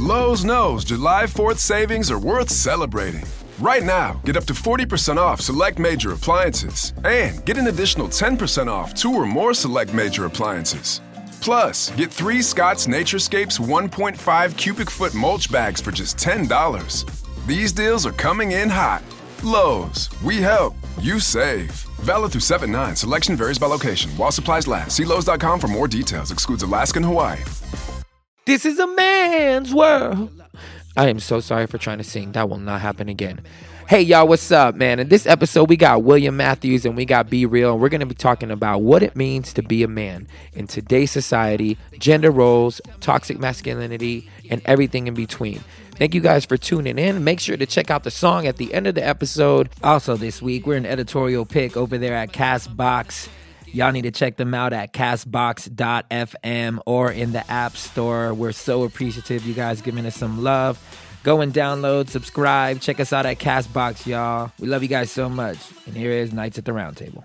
Lowe's knows July 4th savings are worth celebrating. Right now, get up to 40% off select major appliances and get an additional 10% off 2 or more select major appliances. Plus, get 3 Scott's Naturescapes 1.5 cubic foot mulch bags for just $10. These deals are coming in hot. Lowe's, we help, you save. Valid through 7/9. Selection varies by location. While supplies last. See Lowe's.com for more details. Excludes Alaska and Hawaii. This is a man's world. I am so sorry for trying to sing. That will not happen again. Hey, y'all, what's up, man? In this episode, we got William Matthews and we got Be Real. And we're going to be talking about what it means to be a man in today's society, gender roles, toxic masculinity, and everything in between. Thank you guys for tuning in. Make sure to check out the song at the end of the episode. Also this week, we're an editorial pick over there at CastBox. Y'all need to check them out at castbox.fm or in the App Store. We're so appreciative you guys giving us some love. Go and download, subscribe, check us out at CastBox, y'all. We love you guys so much. And here is Nights at the Roundtable.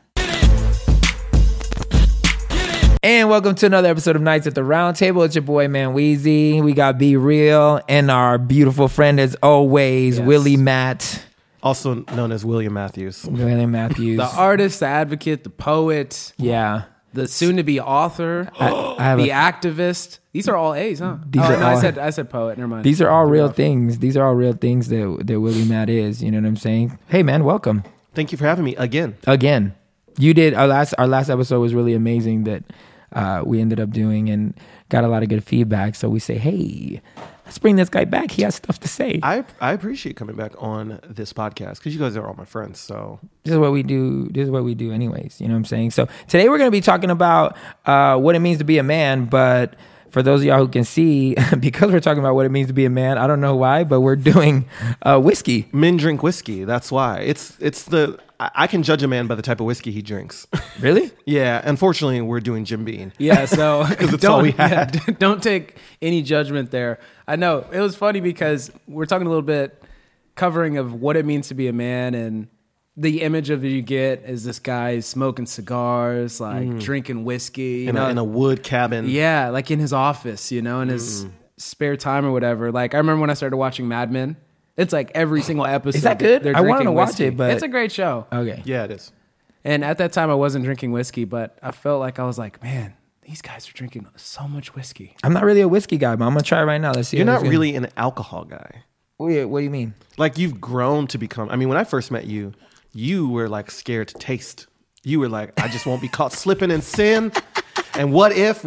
And welcome to another episode of Nights at the Roundtable. It's your boy, Man Weezy. We got Be Real and our beautiful friend, as always, Yes. Willie Matt. Also known as William Matthews. William Matthews. The artist, the advocate, the poet, Yeah. the soon-to-be author, I have the activist. These are all A's, huh? These are all- I said poet. Never mind. These are all real things. These are all real things that Willie Matt is. You know what I'm saying? Hey, man, welcome. Thank you for having me again. You did our last episode was really amazing that we ended up doing and got a lot of good feedback. So we say, hey, let's bring this guy back. He has stuff to say. I appreciate coming back on this podcast because you guys are all my friends. So This is what we do. This is what we do anyways. You know what I'm saying? So today we're going to be talking about what it means to be a man. But for those of y'all who can see, because we're talking about what it means to be a man, I don't know why, but we're doing whiskey. men drink whiskey. That's why I can judge a man by the type of whiskey he drinks. Really? Yeah. Unfortunately, we're doing Jim Beam. Yeah, so That's all we had. Don't take any judgment there. I know it was funny because we're talking a little bit covering of what it means to be a man, and the image of you get is this guy smoking cigars, like drinking whiskey, In a wood cabin. yeah, like in his office, in his spare time or whatever. Like I remember when I started watching Mad Men. It's like every single episode. Is that good? they're I wanted drinking to watch whiskey. it, but- it's a great show. Okay. Yeah, it is. And at that time, I wasn't drinking whiskey, but I felt like I was like, man, these guys are drinking so much whiskey. I'm not really a whiskey guy, but I'm going to try it right now. Let's see. You're how not this goes. really an alcohol guy. What do you mean? Like you've grown to become. I mean, when I first met you, you were like scared to taste. You were like, I just won't be caught slipping in sin. And what if?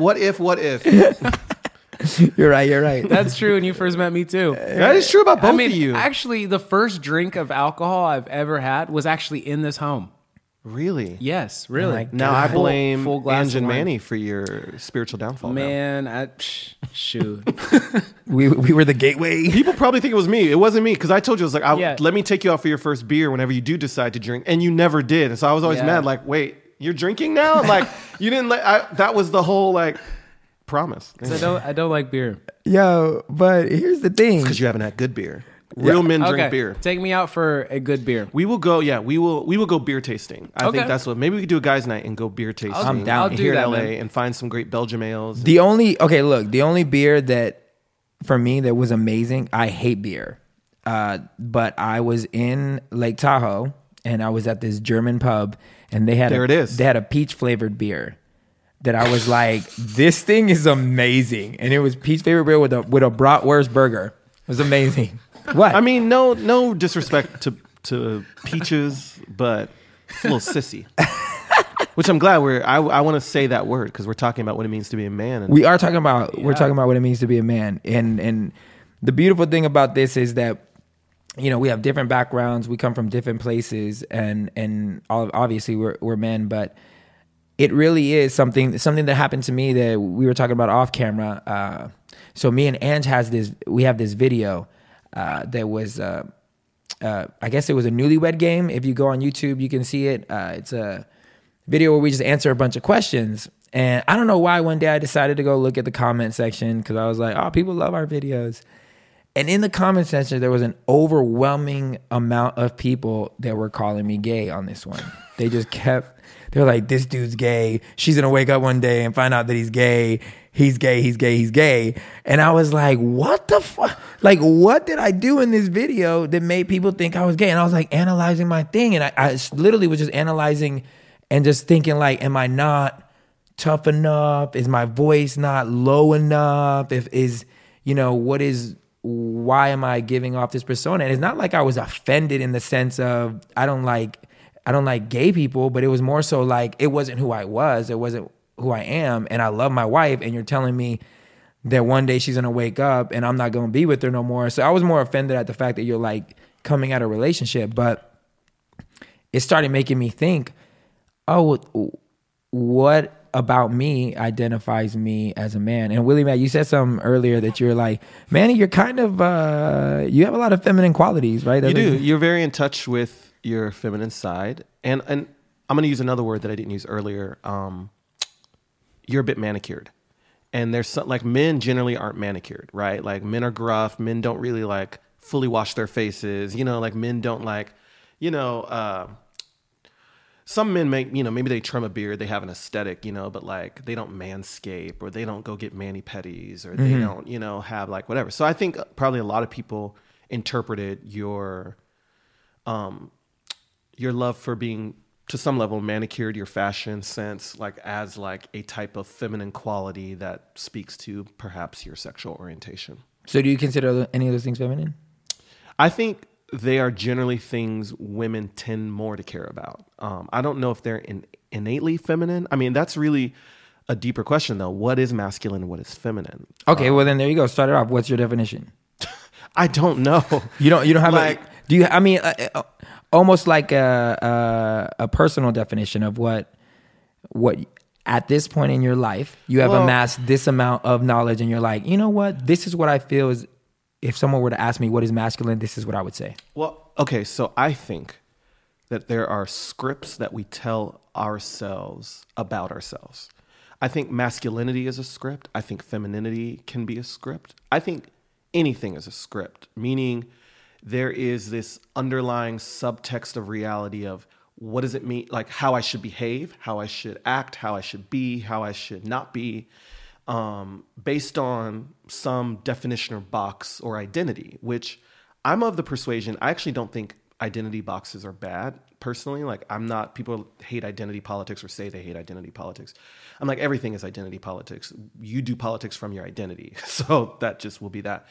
You're right. That's true. And you first met me too. That is true about both of you. Actually, the first drink of alcohol I've ever had was actually in this home. Really? Yes, really. my Now I Full- blame full glass Ange of and wine. Manny for your spiritual downfall. now. Man, shoot. We were the gateway. People probably think it was me. It wasn't me because I told you, I was like, Yeah. let me take you out for your first beer whenever you do decide to drink. And you never did. And so I was always Yeah. mad, like, wait, you're drinking now? Like, you didn't that was the whole, like, promise. 'Cause I don't like beer. Yo, but here's the thing. Because you haven't had good beer. Real men drink Okay, beer. take me out for a good beer. We will go, we will go beer tasting. I Okay. think that's what, maybe we could do a guys' night and go beer tasting. I'm down. I'll do here that, in LA man. and find some great Belgium ales. The only beer that for me that was amazing, I hate beer. But I was in Lake Tahoe and I was at this German pub and they had they had a peach flavored beer that I was like, this thing is amazing. And it was peach flavored beer with a bratwurst burger. It was amazing. What? I mean, no disrespect to peaches, but it's a little sissy. Which I'm glad I want to say that word because we're talking about what it means to be a man. And we're talking about what it means to be a man. And the beautiful thing about this is that, we have different backgrounds, we come from different places, and obviously we're men, but it really is something that happened to me that we were talking about off camera. So me and Ange we have this video that was I guess it was a newlywed game. If you go on YouTube, you can see it. It's a video where we just answer a bunch of questions. And I don't know why one day I decided to go look at the comment section because I was like, oh, people love our videos. And in the comment section, there was an overwhelming amount of people that were calling me gay on this one. They were like, this dude's gay. She's going to wake up one day and find out that he's gay. he's gay, he's gay, he's gay. And I was like, what the fuck? Like, what did I do in this video that made people think I was gay? And I was like analyzing my thing. And I literally was just analyzing and just thinking like, am I not tough enough? Is my voice not low enough? Why am I giving off this persona? And it's not like I was offended in the sense of I don't like gay people, but it was more so like it wasn't who I was. It wasn't who I am. And I love my wife, and you're telling me that one day she's gonna wake up and I'm not gonna be with her no more. So I was more offended at the fact that you're like coming out of a relationship. But it started making me think, oh, what about me identifies me as a man? And Willie Matt, you said something earlier that you're like, Manny, you're kind of you have a lot of feminine qualities, right? You do. You're very in touch with your feminine side, and I'm going to use another word that I didn't use earlier. You're a bit manicured, and there's some, like men generally aren't manicured, right? Like men are gruff. Men don't really like fully wash their faces. Like men don't like, some men make, maybe they trim a beard, they have an aesthetic, but like they don't manscape, or they don't go get mani-pedis, or they don't, have like whatever. So I think probably a lot of people interpreted your love for being, to some level, manicured, your fashion sense, like as like a type of feminine quality that speaks to perhaps your sexual orientation. So do you consider any of those things feminine? I think they are generally things women tend more to care about. I don't know if they're innately feminine. I mean, that's really a deeper question, though. What is masculine and what is feminine? Okay, well then there you go. Start it off. What's your definition? I don't know. You don't have like. Do you? I mean, almost like a personal definition of what at this point in your life you have amassed this amount of knowledge, and you're like, you know what? This is what I feel is. If someone were to ask me what is masculine, this is what I would say. Well, okay, so I think that there are scripts that we tell ourselves about ourselves. I think masculinity is a script. I think femininity can be a script. I think anything is a script, meaning there is this underlying subtext of reality of what does it mean, like how I should behave, how I should act, how I should be, how I should not be. Based on some definition or box or identity, which I'm of the persuasion, I actually don't think identity boxes are bad personally. Like people hate identity politics or say they hate identity politics. I'm like, everything is identity politics. You do politics from your identity. So that just will be that.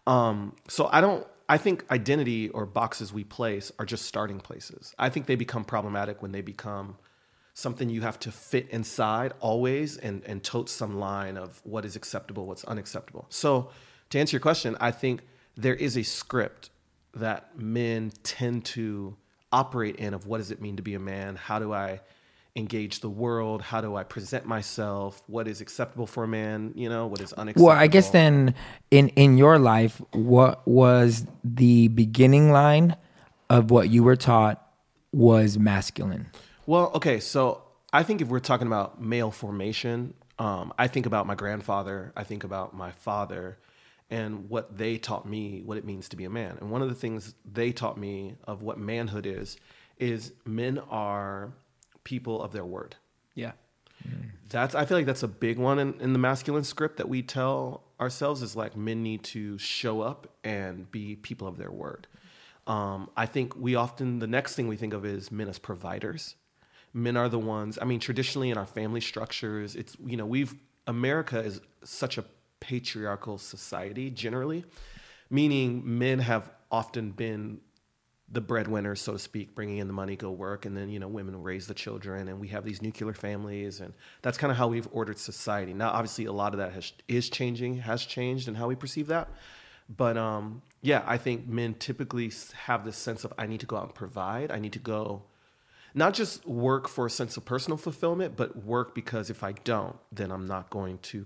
I think identity or boxes we place are just starting places. I think they become problematic when they become something you have to fit inside always and tote some line of what is acceptable, what's unacceptable. So to answer your question, I think there is a script that men tend to operate in of what does it mean to be a man? How do I engage the world? How do I present myself? What is acceptable for a man? What is unacceptable? Well, I guess then in your life, what was the beginning line of what you were taught was masculine? Well, okay, so I think if we're talking about male formation, I think about my grandfather, I think about my father, and what they taught me, what it means to be a man. And one of the things they taught me of what manhood is men are people of their word. Yeah. I feel like that's a big one in the masculine script that we tell ourselves is like men need to show up and be people of their word. I think the next thing we think of is men as providers. Men are the ones, traditionally in our family structures, it's, America is such a patriarchal society generally, meaning men have often been the breadwinners, so to speak, bringing in the money, go work, and then, women raise the children, and we have these nuclear families, and that's kind of how we've ordered society. Now, obviously, a lot of that has changed in how we perceive that. But I think men typically have this sense of, I need to go out and provide, I need to go not just work for a sense of personal fulfillment, but work because if I don't, then I'm not going to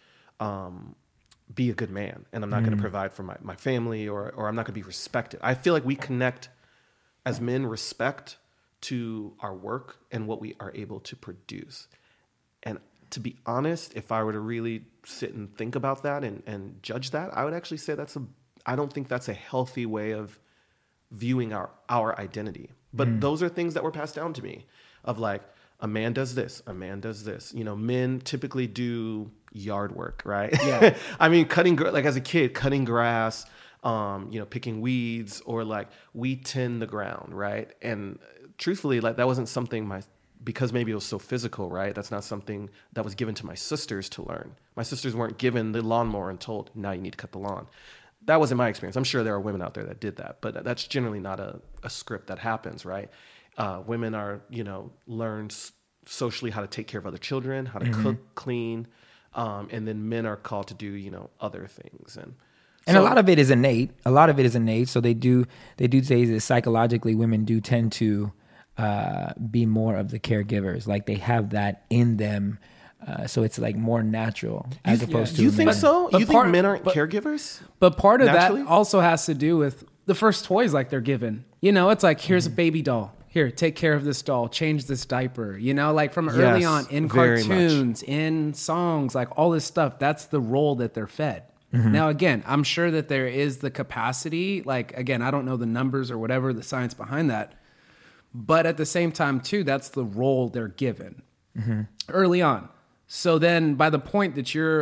be a good man, and I'm not going to provide for my family, or I'm not going to be respected. I feel like we connect as men respect to our work and what we are able to produce. And to be honest, if I were to really sit and think about that and judge that, I would actually say I don't think that's a healthy way of viewing our identity. But those are things that were passed down to me of like, a man does this, a man does this. Men typically do yard work, right? Yeah. I mean, like as a kid, cutting grass, picking weeds, or like we tend the ground, right? And truthfully, like that wasn't something because maybe it was so physical, right? That's not something that was given to my sisters to learn. My sisters weren't given the lawnmower and told, now you need to cut the lawn. That wasn't my experience. I'm sure there are women out there that did that, but that's generally not a script that happens, right? Women are, learned socially how to take care of other children, how to cook, clean, and then men are called to do, other things. And a lot of it is innate. So they do say that psychologically women do tend to be more of the caregivers. Like they have that in them. So it's like more natural as opposed to you think men. so? You think men aren't caregivers? But part of naturally? that also has to do with the first toys like they're given. It's like, here's a baby doll. Here, take care of this doll, change this diaper. Like from early on in cartoons, in songs, like all this stuff, that's the role that they're fed. Now, again, I'm sure that there is the capacity. Like, again, I don't know the numbers or whatever, the science behind that. But at the same time, too, that's the role they're given early on. So then by the point that you're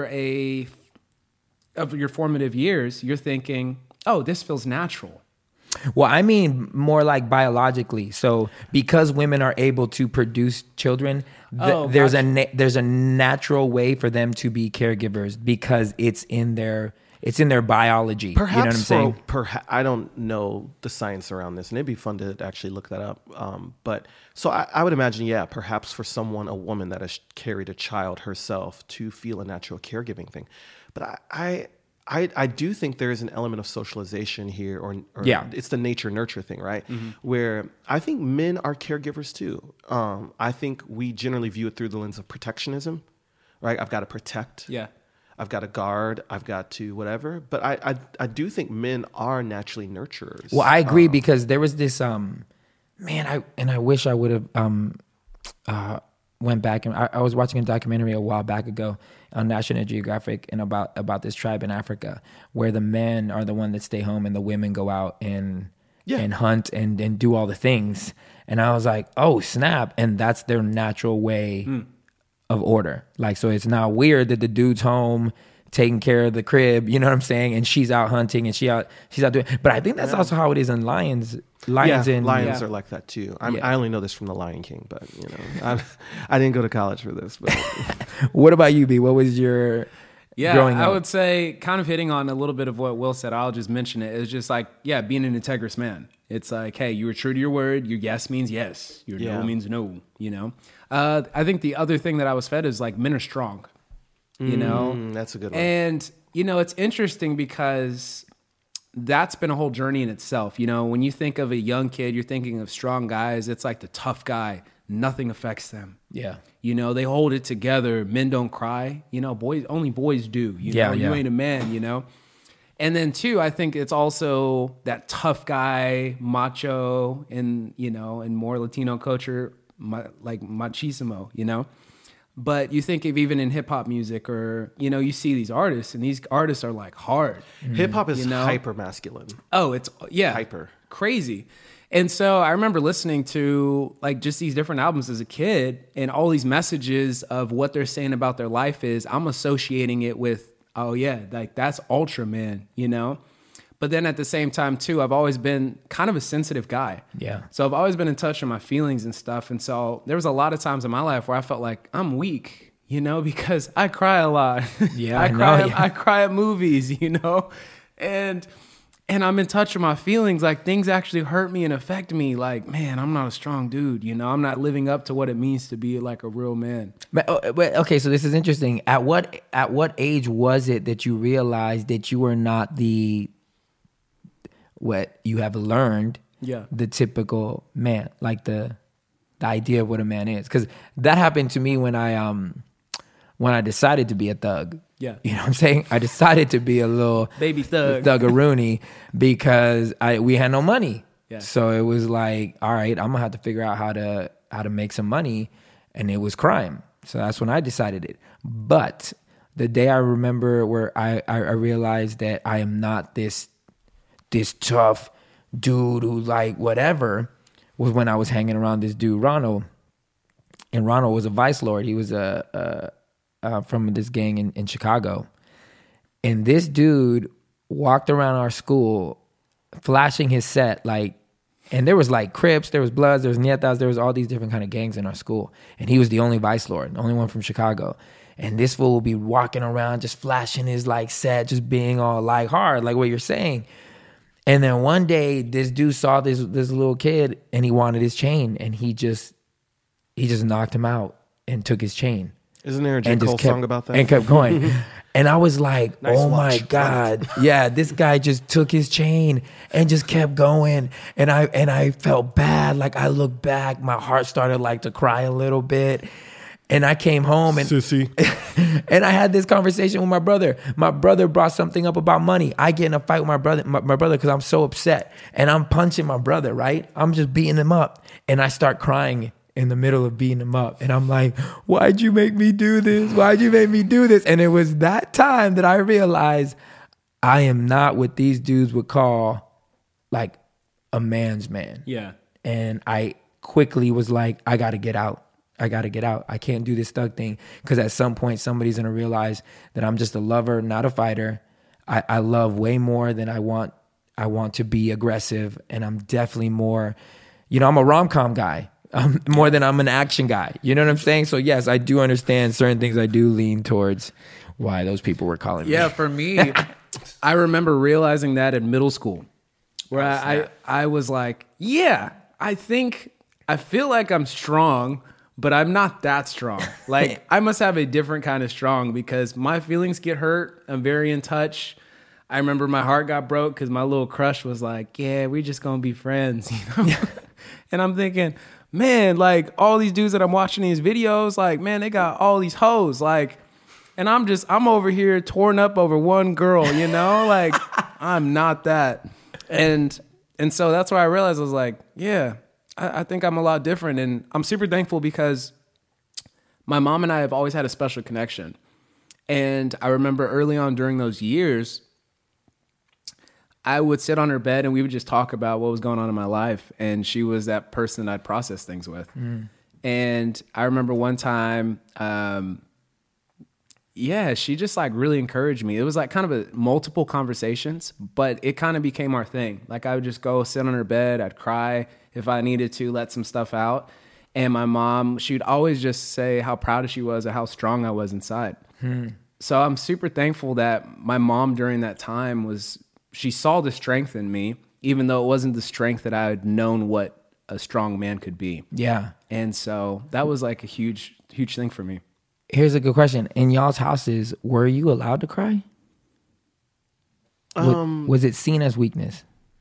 of your formative years, you're thinking, oh, this feels natural. Well, I mean more like biologically. So because women are able to produce children, there's a natural way for them to be caregivers because it's in their biology. Perhaps, you know what I'm saying? I don't know the science around this, and it'd be fun to actually look that up. But so I would imagine, perhaps for a woman that has carried a child herself to feel a natural caregiving thing. But I do think there is an element of socialization here, or it's the nature-nurture thing, right? Where I think men are caregivers too. I think we generally view it through the lens of protectionism, right? I've got to protect. Yeah. I've got to guard. I've got to whatever. But I do think men are naturally nurturers. Well, I agree because there was this I wish I would have went back and I was watching a documentary a while back ago on National Geographic and about this tribe in Africa where the men are the one that stay home and the women go out and hunt and do all the things. And I was like, oh snap! And that's their natural way of order. Like, so it's not weird that the dude's home taking care of the crib, you know what I'm saying? And she's out hunting and she's out doing, but I think that's also how it is in lions. Lions are like that too. I only know this from The Lion King, but I didn't go to college for this. But. What about you, B? What was your growing up? I would say kind of hitting on a little bit of what Will said. I'll just mention it. It's just like, being an integrous man. It's like, hey, you were true to your word. Your yes means yes. Your no means no, I think the other thing that I was fed is like men are strong, That's a good one. And, it's interesting because that's been a whole journey in itself. When you think of a young kid, you're thinking of strong guys. It's like the tough guy. Nothing affects them. Yeah. They hold it together. Men don't cry. Only boys do. You ain't a man, And then too, I think it's also that tough guy, macho, and more Latino culture, like machismo, But you think of even in hip hop music, or you see these artists, and these artists are like hard. Hip hop is hyper masculine. Oh, it's hyper crazy. And so I remember listening to like just these different albums as a kid, and all these messages of what they're saying about their life is I'm associating it with, like that's ultra man, But then at the same time too, I've always been kind of a sensitive guy. Yeah. So I've always been in touch with my feelings and stuff. And so there was a lot of times in my life where I felt like I'm weak, because I cry a lot. Yeah. I cry at movies, and I'm in touch with my feelings. Like things actually hurt me and affect me. Like, man, I'm not a strong dude. I'm not living up to what it means to be like a real man. But okay, so this is interesting. At what age was it that you realized that you were not what you have learned, the typical man, like the idea of what a man is? Because that happened to me when I decided to be a thug. Yeah. You know what I'm saying? I decided to be a little baby thug, thuggaroony because we had no money. Yeah. So it was like, all right, I'm gonna have to figure out how to make some money, and it was crime. So that's when I decided it. But the day I remember where I realized that I am not this tough dude who like whatever was when I was hanging around this dude Ronald, and Ronald was a vice lord. He was a from this gang in Chicago. And this dude walked around our school flashing his set, like, and there was like Crips, there was Bloods, there was Nietas, there was all these different kind of gangs in our school. And he was the only vice lord, the only one from Chicago. And this fool would be walking around just flashing his like set, just being all like hard, like what you're saying. And then one day this dude saw this little kid and he wanted his chain, and he just knocked him out and took his chain. Isn't there a J. Cole song about that? And kept going. And I was like, Nice oh watch. my God. Yeah, this guy just took his chain and just kept going. And I felt bad. Like I looked back, my heart started like to cry a little bit. And I came home and Sissy. and I had this conversation with my brother. My brother brought something up about money. I get in a fight with my brother because I'm so upset. And I'm punching my brother, right? I'm just beating him up. And I start crying in the middle of beating him up. And I'm like, why'd you make me do this? Why'd you make me do this? And it was that time that I realized I am not what these dudes would call like a man's man. Yeah. And I quickly was like, I got to get out. I got to get out. I can't do this thug thing, because at some point somebody's going to realize that I'm just a lover, not a fighter. I love way more than I want to be aggressive. And I'm definitely more, I'm a rom-com guy. More than I'm an action guy. You know what I'm saying? So yes, I do understand certain things. I do lean towards why those people were calling me. Yeah, for me, I remember realizing that in middle school, where I was like, yeah, I feel like I'm strong, but I'm not that strong. Like I must have a different kind of strong, because my feelings get hurt. I'm very in touch. I remember my heart got broke because my little crush was like, yeah, we're just going to be friends. And I'm thinking, man, like all these dudes that I'm watching these videos, like, man, they got all these hoes, like, and I'm over here torn up over one girl, like I'm not that. And so that's why I realized, I was like, yeah, I think I'm a lot different. And I'm super thankful because my mom and I have always had a special connection. And I remember early on during those years, I would sit on her bed and we would just talk about what was going on in my life. And she was that person I'd process things with. And I remember one time, she just like really encouraged me. It was like kind of multiple conversations, but it kind of became our thing. Like I would just go sit on her bed. I'd cry if I needed to, let some stuff out. And my mom, she'd always just say how proud she was of how strong I was inside. So I'm super thankful that my mom during that time she saw the strength in me, even though it wasn't the strength that I had known what a strong man could be. Yeah. And so that was like a huge, huge thing for me. Here's a good question. In y'all's houses, were you allowed to cry? Was it seen as weakness?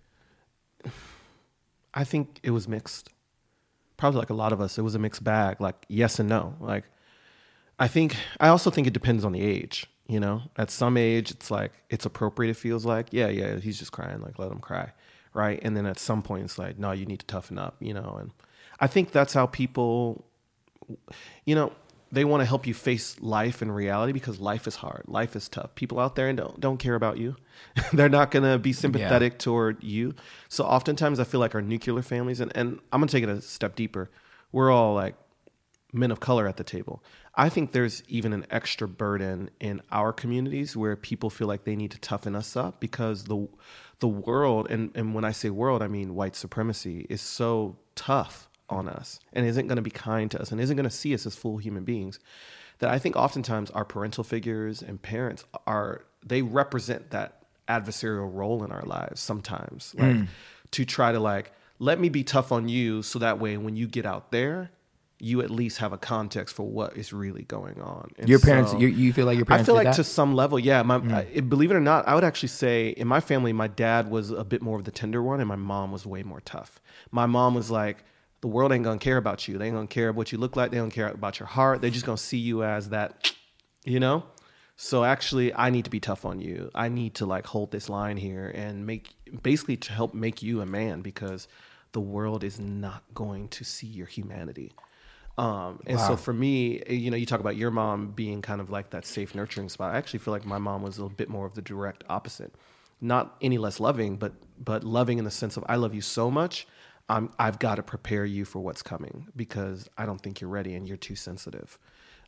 I think it was mixed. Probably like a lot of us, it was a mixed bag, like yes and no. Like I also think it depends on the age. At some age, it's like, it's appropriate. It feels like, yeah, he's just crying. Like, let him cry. Right. And then at some point it's like, no, you need to toughen up, and I think that's how people, they want to help you face life and reality, because life is hard. Life is tough. People out there don't care about you. They're not going to be sympathetic toward you. So oftentimes I feel like our nuclear families, and I'm going to take it a step deeper. We're all like men of color at the table. I think there's even an extra burden in our communities where people feel like they need to toughen us up, because the world, and when I say world, I mean white supremacy, is so tough on us and isn't going to be kind to us and isn't going to see us as full human beings, that I think oftentimes our parental figures and parents they represent that adversarial role in our lives sometimes, like to try to like, let me be tough on you so that way when you get out there, you at least have a context for what is really going on. And your parents, you feel like your parents I feel did like that? To some level, yeah. Believe it or not, I would actually say in my family, my dad was a bit more of the tender one and my mom was way more tough. My mom was like, the world ain't going to care about you. They ain't going to care what you look like. They don't care about your heart. They're just going to see you as that, So actually, I need to be tough on you. I need to like hold this line here and basically to help make you a man, because the world is not going to see your humanity. So for me, you talk about your mom being kind of like that safe nurturing spot. I actually feel like my mom was a bit more of the direct opposite. Not any less loving, but loving in the sense of, I love you so much. I've got to prepare you for what's coming because I don't think you're ready and you're too sensitive.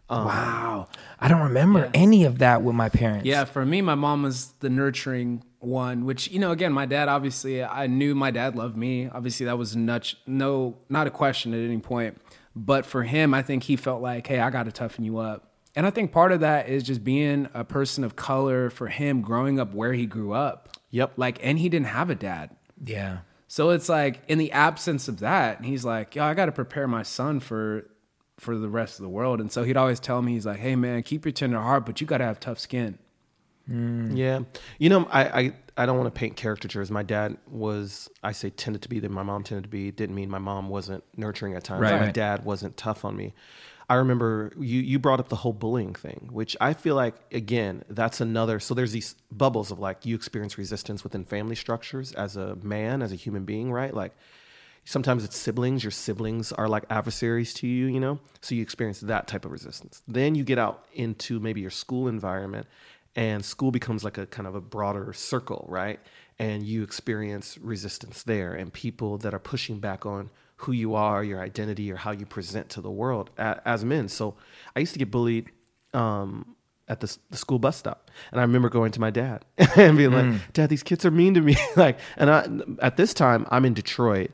Wow. I don't remember any of that with my parents. Yeah, for me, my mom was the nurturing one, which, again, my dad, obviously, I knew my dad loved me. Obviously, that was not a question at any point. But for him, I think he felt like, hey, I got to toughen you up. And I think part of that is just being a person of color for him, growing up where he grew up. Yep. And he didn't have a dad. Yeah. So it's like, in the absence of that, he's like, yo, I got to prepare my son for the rest of the world. And so he'd always tell me, he's like, hey man, keep your tender heart, but you got to have tough skin. Yeah. I don't want to paint caricatures. My dad was, I say tended to be that my mom tended to be, didn't mean my mom wasn't nurturing at times. Right. My dad wasn't tough on me. I remember you brought up the whole bullying thing, which I feel like, again, that's another, so there's these bubbles of like, you experience resistance within family structures as a man, as a human being, right? Like, sometimes it's siblings. Your siblings are like adversaries to you, so you experience that type of resistance. Then you get out into maybe your school environment, and school becomes like a kind of a broader circle, right? And you experience resistance there, and people that are pushing back on who you are, your identity, or how you present to the world as men. So I used to get bullied at the school bus stop, and I remember going to my dad and being like, "Dad, these kids are mean to me." At this time, I'm in Detroit.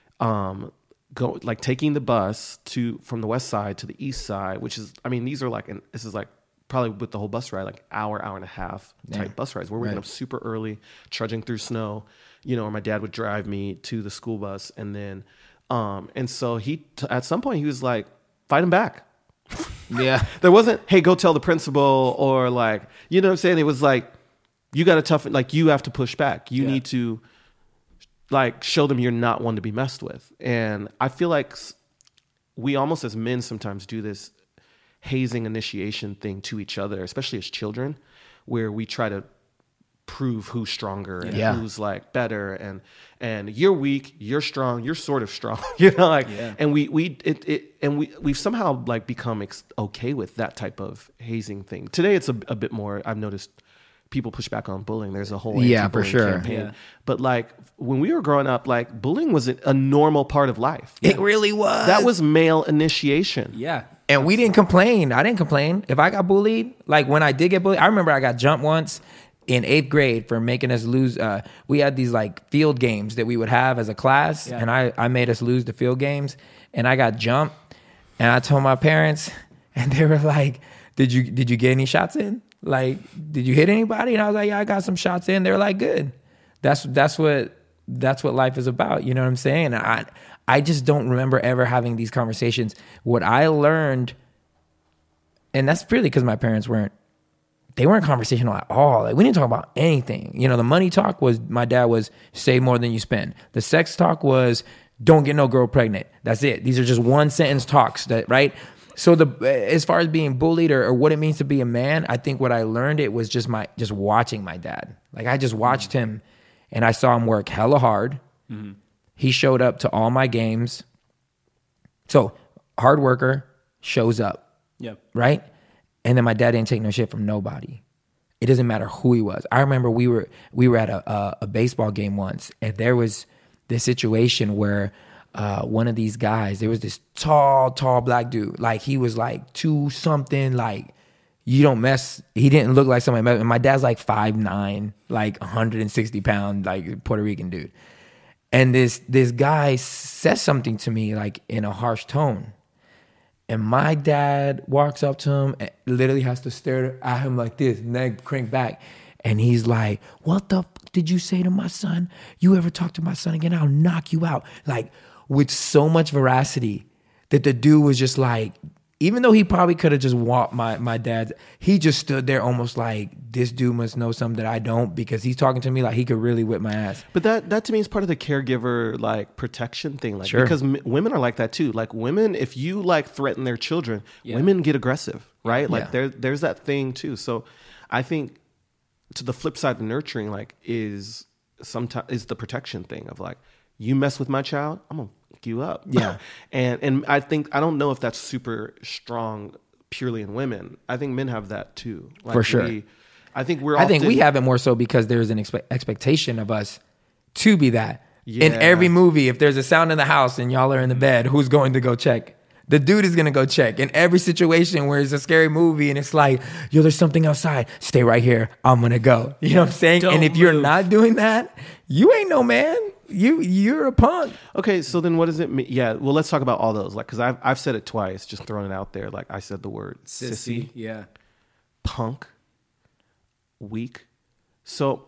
Taking the bus from the west side to the east side, which is, this is like probably with the whole bus ride, like hour and a half type bus rides. We're waking up super early, trudging through snow, or my dad would drive me to the school bus. And then, and so at some point he was like, fight him back. Yeah. There wasn't, hey, go tell the principal, or like, you know what I'm saying? It was like, you got to toughen, like you have to push back. You need to, like, show them you're not one to be messed with. And I feel like we almost as men sometimes do this hazing initiation thing to each other, especially as children, where we try to prove who's stronger and who's like better, and you're weak, you're strong, you're sort of strong, and we've somehow like become okay with that type of hazing thing. Today it's a bit more, I've noticed people push back on bullying. There's a whole for sure campaign. Yeah. But like when we were growing up, like bullying was a normal part of life. It really was. That was male initiation. Yeah. And we didn't complain. I didn't complain. If I got bullied, like when I did get bullied, I remember I got jumped once in 8th grade for making us lose. We had these like field games that we would have as a class, and I made us lose the field games, and I got jumped, and I told my parents, and they were like, did you get any shots in? Like, did you hit anybody? And I was like, yeah, I got some shots in. They're like, good. That's what life is about. You know what I'm saying? And I just don't remember ever having these conversations. What I learned, and that's really because my parents weren't conversational at all. Like, we didn't talk about anything. The money talk was, my dad was save more than you spend. The sex talk was don't get no girl pregnant. That's it. These are just one sentence talks, right? So as far as being bullied or what it means to be a man, I think what I learned, it was just watching my dad. Like, I just watched him, and I saw him work hella hard. Mm-hmm. He showed up to all my games. So hard worker shows up. Yep. Right? And then my dad didn't take no shit from nobody. It doesn't matter who he was. I remember we were at a baseball game once, and there was this situation where one of these guys, there was this tall black dude. Like, he was like 2 something, like, you don't mess. He didn't look like somebody. And my dad's like 5'9", like 160 pound, like Puerto Rican dude. And this guy says something to me like in a harsh tone. And my dad walks up to him and literally has to stare at him like this, neck cranked back. And he's like, what the did you say to my son? You ever talk to my son again, I'll knock you out. Like, with so much veracity that the dude was just like, even though he probably could have just walked my dad, he just stood there almost like, this dude must know something that I don't, because he's talking to me like he could really whip my ass. But that to me is part of the caregiver like protection thing, like, sure. Because women are like that too. Like, women, if you like threaten their children, women get aggressive, right? Like, there's that thing too. So I think to the flip side of nurturing, like, is the protection thing of like, you mess with my child, I'm gonna fuck you up. Yeah. and I don't know if that's super strong purely in women. I think men have that too. Like, for sure. I think we have it more so because there's an expectation of us to be that. Yeah. In every movie, if there's a sound in the house and y'all are in the bed, who's going to go check? The dude is gonna go check. In every situation where it's a scary movie and it's like, yo, there's something outside. Stay right here. I'm gonna go. You know what I'm saying? Don't and if you're move. not doing that, you ain't no man. You're a punk. Okay, so then what does it mean? Yeah, well, let's talk about all those. Like, because I've said it twice, just throwing it out there. Like, I said the word sissy, Yeah. punk, weak. So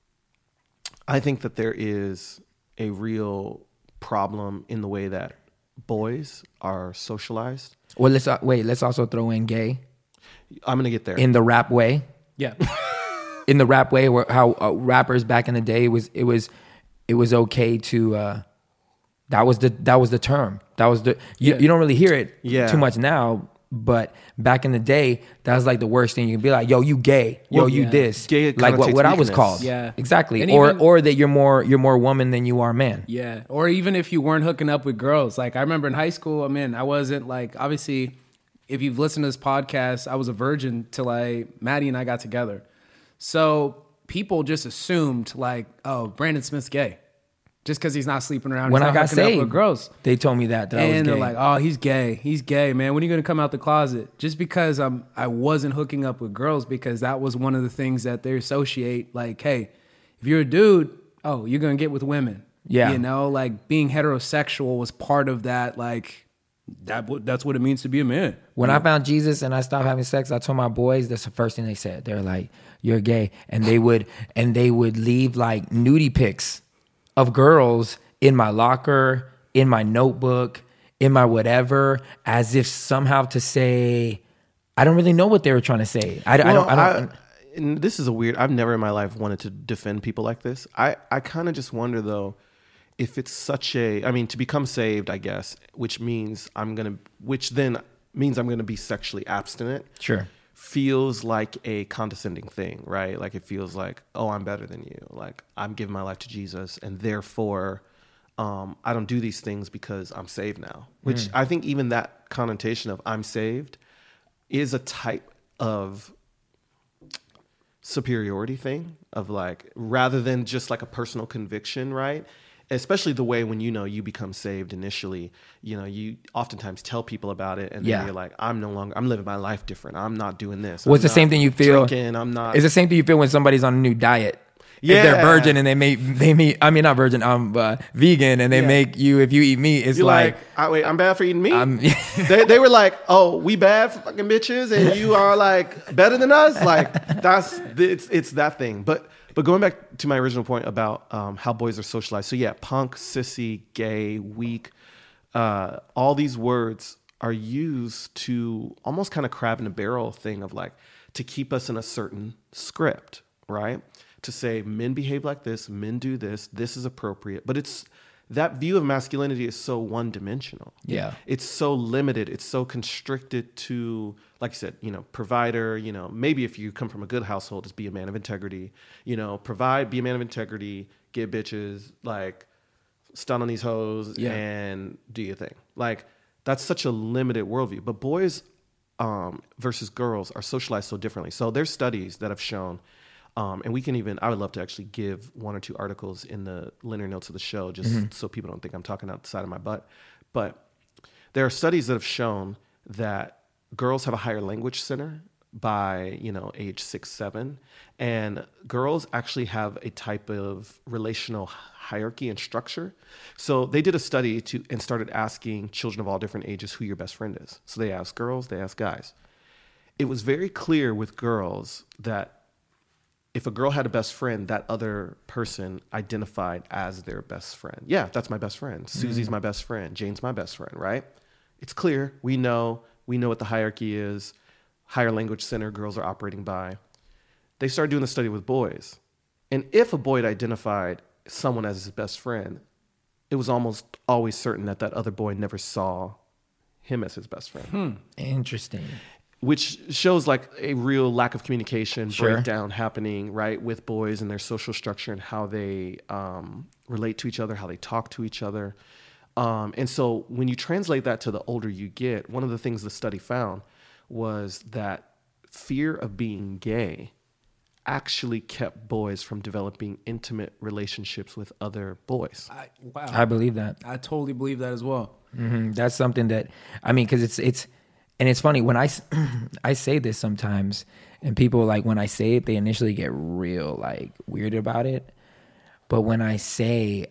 I think that there is a real problem in the way that boys are socialized. Well, let's also throw in gay I'm going to get there. in the rap way. Yeah. In the rap way, where how rappers back in the day it was okay to that was the term. That was the you don't really hear it Yeah. too much now, but back in the day, that was like the worst thing. You can be like, yo, you gay, yo, Well, you yeah. this, Gay like what connotates I was weakness. called. Yeah. Exactly. And Or even- that you're more woman than you are man. Yeah. Or even if you weren't hooking up with girls. Like I remember in high school, I wasn't like, obviously, if you've listened to this podcast, I was a virgin till Maddie and I got together. So people just assumed like, oh, Brandon Smith's gay. Just because he's not sleeping around. When he's I not got hooking up saved, with girls. they told me that I was And gay. they're like, oh, he's gay, man. When are you going to come out the closet? Just because I wasn't hooking up with girls, because that was one of the things that they associate. Like, hey, if you're a dude, oh, you're going to get with women. Yeah. You know, like being heterosexual was part of that. Like that's what it means to be a man. When I found Jesus and I stopped having sex, I told my boys that's the first thing they said. They're like, "You're gay," and they would leave like nudie pics of girls in my locker, in my notebook, in my whatever, as if somehow to say, I don't really know what they were trying to say. I don't. And this is I've never in my life wanted to defend people like this. I kind of just wonder though, if it's to become saved, I guess, which then means I'm going to be sexually abstinent. Sure. Feels like a condescending thing, right? Like it feels like, oh, I'm better than you. Like I'm giving my life to Jesus, and therefore I don't do these things because I'm saved now. Which I think even that connotation of I'm saved is a type of superiority thing, of like, rather than just like a personal conviction, right? Especially the way when you become saved initially, you oftentimes tell people about it, and then you're like, I'm living my life different. I'm not doing this. What's the same thing you feel? Drinking, I'm not. It's the same thing you feel when somebody's on a new diet. Yeah. If they're virgin and not virgin, vegan, and they make you, if you eat meat, it's You're like, wait, I'm bad for eating meat? I'm- they were like, oh, we bad for fucking bitches, and you are like better than us? Like, it's that thing. But going back to my original point about how boys are socialized. So yeah, punk, sissy, gay, weak, all these words are used to almost kind of crab in a barrel thing of like, to keep us in a certain script, right? To say men behave like this, men do this, this is appropriate. But that view of masculinity is so one-dimensional. Yeah. It's so limited. It's so constricted to, like you said, provider, maybe if you come from a good household, just be a man of integrity, provide, be a man of integrity, get bitches, like stun on these hoes and do your thing. Like that's such a limited worldview. But boys versus girls are socialized so differently. So there's studies that have shown, and I would love to actually give one or two articles in the liner notes of the show, just so people don't think I'm talking outside of my butt. But there are studies that have shown that girls have a higher language center by, age 6, 7. And girls actually have a type of relational hierarchy and structure. So they did a study and started asking children of all different ages who your best friend is. So they asked girls, they asked guys. It was very clear with girls that if a girl had a best friend, that other person identified as their best friend. Yeah, that's my best friend. Susie's my best friend. Jane's my best friend, right? It's clear. We know what the hierarchy is. Higher language center girls are operating by. They started doing the study with boys. And if a boy had identified someone as his best friend, it was almost always certain that other boy never saw him as his best friend. Interesting. Which shows like a real lack of communication, Sure. breakdown happening, right, with boys and their social structure and how they relate to each other, how they talk to each other. And so when you translate that to the older you get, one of the things the study found was that fear of being gay actually kept boys from developing intimate relationships with other boys. Wow. I believe that. I totally believe that as well. That's something that, I mean, because it's and it's funny when I say this sometimes, and people, like, when I say it, they initially get real, like, weird about it. But when I say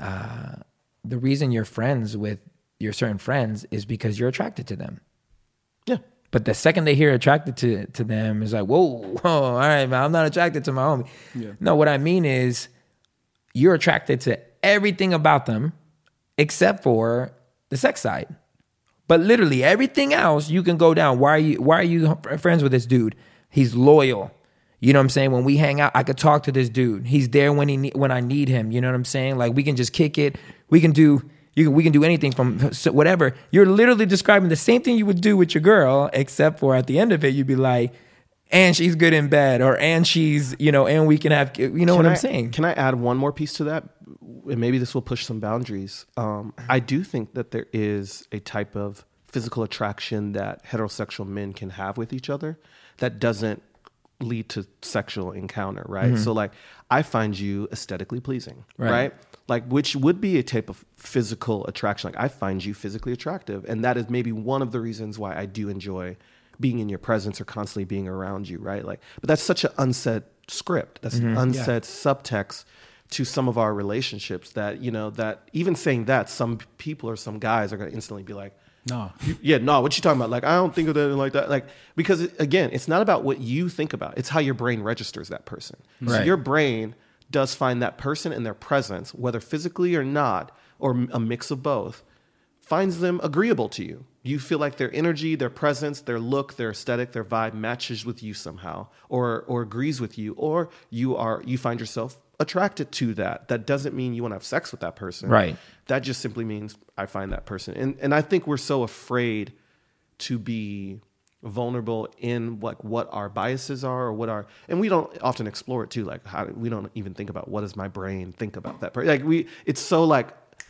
the reason you're friends with your certain friends is because you're attracted to them. Yeah. But the second they hear attracted to them, is like, whoa, all right, man, I'm not attracted to my homie. Yeah. No, what I mean is you're attracted to everything about them except for the sex side. But literally everything else you can go down. Why are you friends with this dude? He's loyal. You know what I'm saying? When we hang out, I could talk to this dude. He's there when I need him. You know what I'm saying? Like, we can just kick it. We can do anything from whatever. You're literally describing the same thing you would do with your girl, except for at the end of it, you'd be like, and she's good in bed, or and she's, and we can have, what I'm saying? Can I add one more piece to that? And maybe this will push some boundaries. I do think that there is a type of physical attraction that heterosexual men can have with each other that doesn't lead to sexual encounter, right? So, like, I find you aesthetically pleasing, right? Like, which would be a type of physical attraction. Like, I find you physically attractive. And that is maybe one of the reasons why I do enjoy being in your presence or constantly being around you, right? Like, but that's such an unsaid script. That's an unsaid subtext to some of our relationships that, that even saying that, some people or some guys are going to instantly be like, no, what you talking about? Like, I don't think of that like that. Like, because again, it's not about what you think about. It's how your brain registers that person. Right. So your brain does find that person and their presence, whether physically or not, or a mix of both, finds them agreeable to you. You feel like their energy, their presence, their look, their aesthetic, their vibe matches with you somehow, or agrees with you, or you find yourself attracted to that. That doesn't mean you want to have sex with that person. Right. That just simply means I find that person. And I think we're so afraid to be vulnerable in what our biases are, or and we don't often explore it too. Like, we don't even think about, what does my brain think about that person? Like, it's so like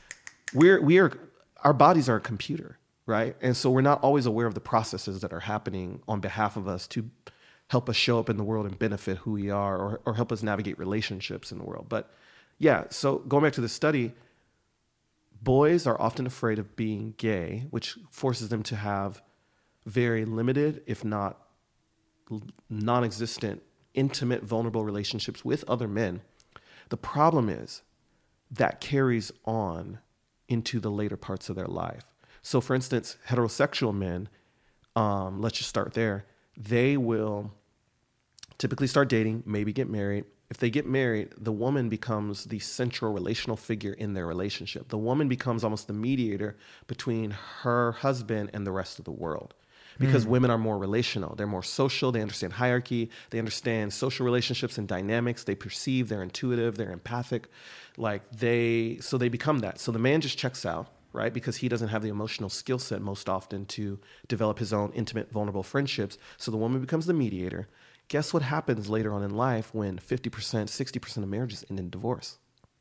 our bodies are a computer, right? And so we're not always aware of the processes that are happening on behalf of us to help us show up in the world and benefit who we are, or help us navigate relationships in the world. But yeah, so going back to the study, boys are often afraid of being gay, which forces them to have very limited, if not non-existent, intimate, vulnerable relationships with other men. The problem is that carries on into the later parts of their life. So for instance, heterosexual men, let's just start there. They will typically start dating, maybe get married. If they get married, the woman becomes the central relational figure in their relationship. The woman becomes almost the mediator between her husband and the rest of the world. Because women are more relational. They're more social. They understand hierarchy. They understand social relationships and dynamics. They perceive, they're intuitive, they're empathic. So they become that. So the man just checks out, right? Because he doesn't have the emotional skill set most often to develop his own intimate, vulnerable friendships. So the woman becomes the mediator. Guess what happens later on in life when 50%, 60% of marriages end in divorce?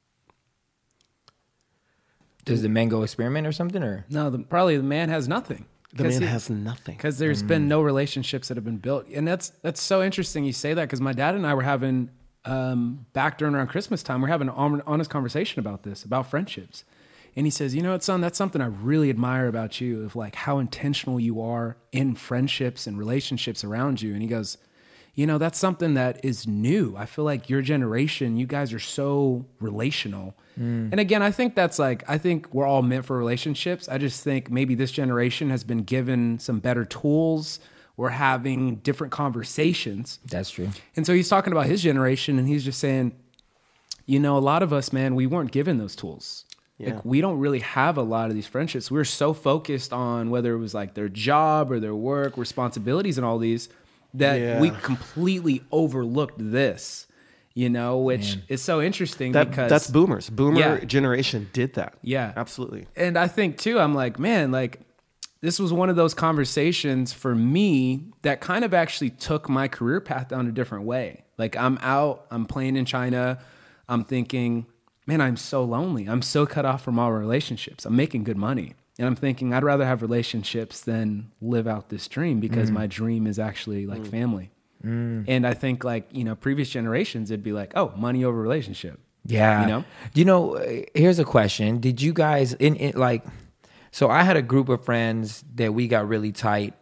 Does the man go experiment or something? Or no, probably the man has nothing. The man has nothing. Because there's been no relationships that have been built. And that's so interesting you say that, because my dad and I were having, back during around Christmas time, we're having an honest conversation about this, about friendships. And he says, you know what, son, that's something I really admire about you, of like how intentional you are in friendships and relationships around you. And he goes, that's something that is new. I feel like your generation, you guys are so relational. And again, I think we're all meant for relationships. I just think maybe this generation has been given some better tools. We're having different conversations. That's true. And so he's talking about his generation, and he's just saying, a lot of us, man, we weren't given those tools. Yeah. Like, we don't really have a lot of these friendships. We're so focused on whether it was like their job or their work, responsibilities and all these, that we completely overlooked this, which is so interesting because that's boomers. Boomer generation did that. Yeah, absolutely. And I think too, I'm like, man, like this was one of those conversations for me that kind of actually took my career path down a different way. Like, I'm playing in China. I'm thinking, man, I'm so lonely. I'm so cut off from all relationships. I'm making good money. And I'm thinking, I'd rather have relationships than live out this dream, because my dream is actually like family. And I think like, you know, previous generations, it'd be like, oh, money over relationship. Yeah. You know? Here's a question. Did you guys in like, so I had a group of friends that we got really tight.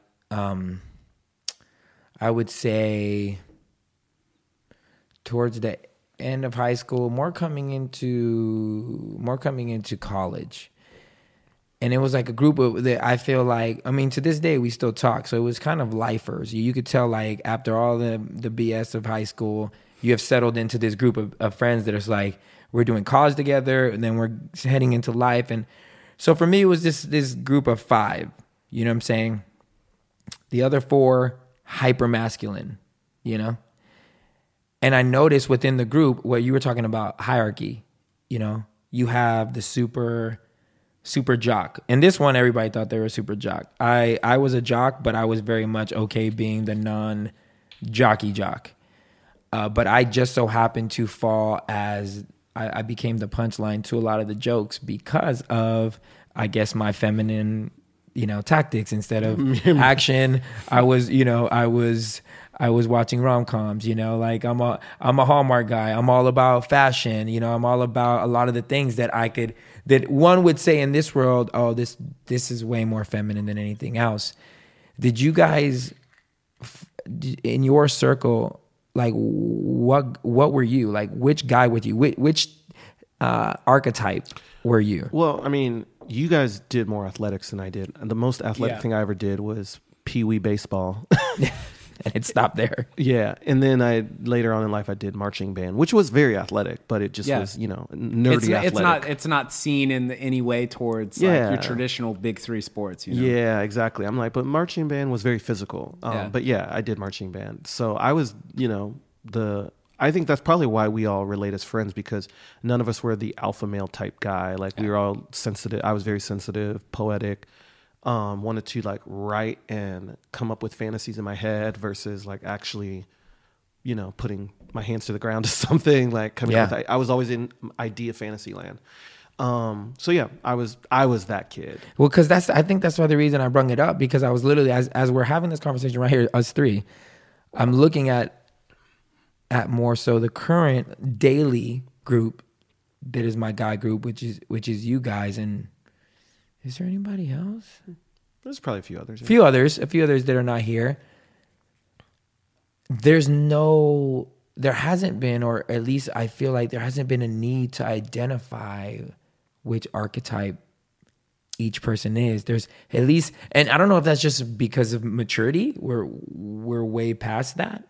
I would say towards the end of high school, more coming into college. And it was like a group of that I feel like, I mean, to this day we still talk. So it was kind of lifers. You could tell like after all the BS of high school, you have settled into this group of friends that is like, we're doing college together and then we're heading into life. And so for me, it was this group of 5, you know what I'm saying? The other 4, hyper masculine, you know? And I noticed within the group, what you were talking about, hierarchy, you know, you have the super jock. And this one, everybody thought they were a super jock. I was a jock, but I was very much okay being the non-jockey jock. But I just so happened to fall as I became the punchline to a lot of the jokes because of, I guess, my feminine, you know, tactics instead of action. I was watching rom-coms, you know, like I'm a Hallmark guy. I'm all about fashion, you know, I'm all about a lot of the things that that one would say in this world, oh, this is way more feminine than anything else. Did you guys in your circle, like what were you? Like which guy with you? Which archetype were you? Well, I mean, you guys did more athletics than I did. And the most athletic thing I ever did was Pee-wee baseball. And it stopped there. Yeah. And then later on in life, I did marching band, which was very athletic, but it just was, you know, nerdy athletic. It's not seen in any way towards like your traditional big 3 sports, you know? Yeah, exactly. I'm like, but marching band was very physical. But yeah, I did marching band. So I was, you know, I think that's probably why we all relate as friends, because none of us were the alpha male type guy. Like we were all sensitive. I was very sensitive, poetic. Wanted to like write and come up with fantasies in my head versus like actually, you know, putting my hands to the ground to something, like coming up with, I was always in idea fantasy land. So yeah, I was that kid. Well, cause I think that's why the reason I brung it up, because I was literally, as we're having this conversation right here, us 3, I'm looking at more so the current daily group that is my guy group, which is you guys. And is there anybody else? There's probably a few others. A few others that are not here. There hasn't been, or at least I feel like there hasn't been a need to identify which archetype each person is. There's at least, and I don't know if that's just because of maturity, we're way past that,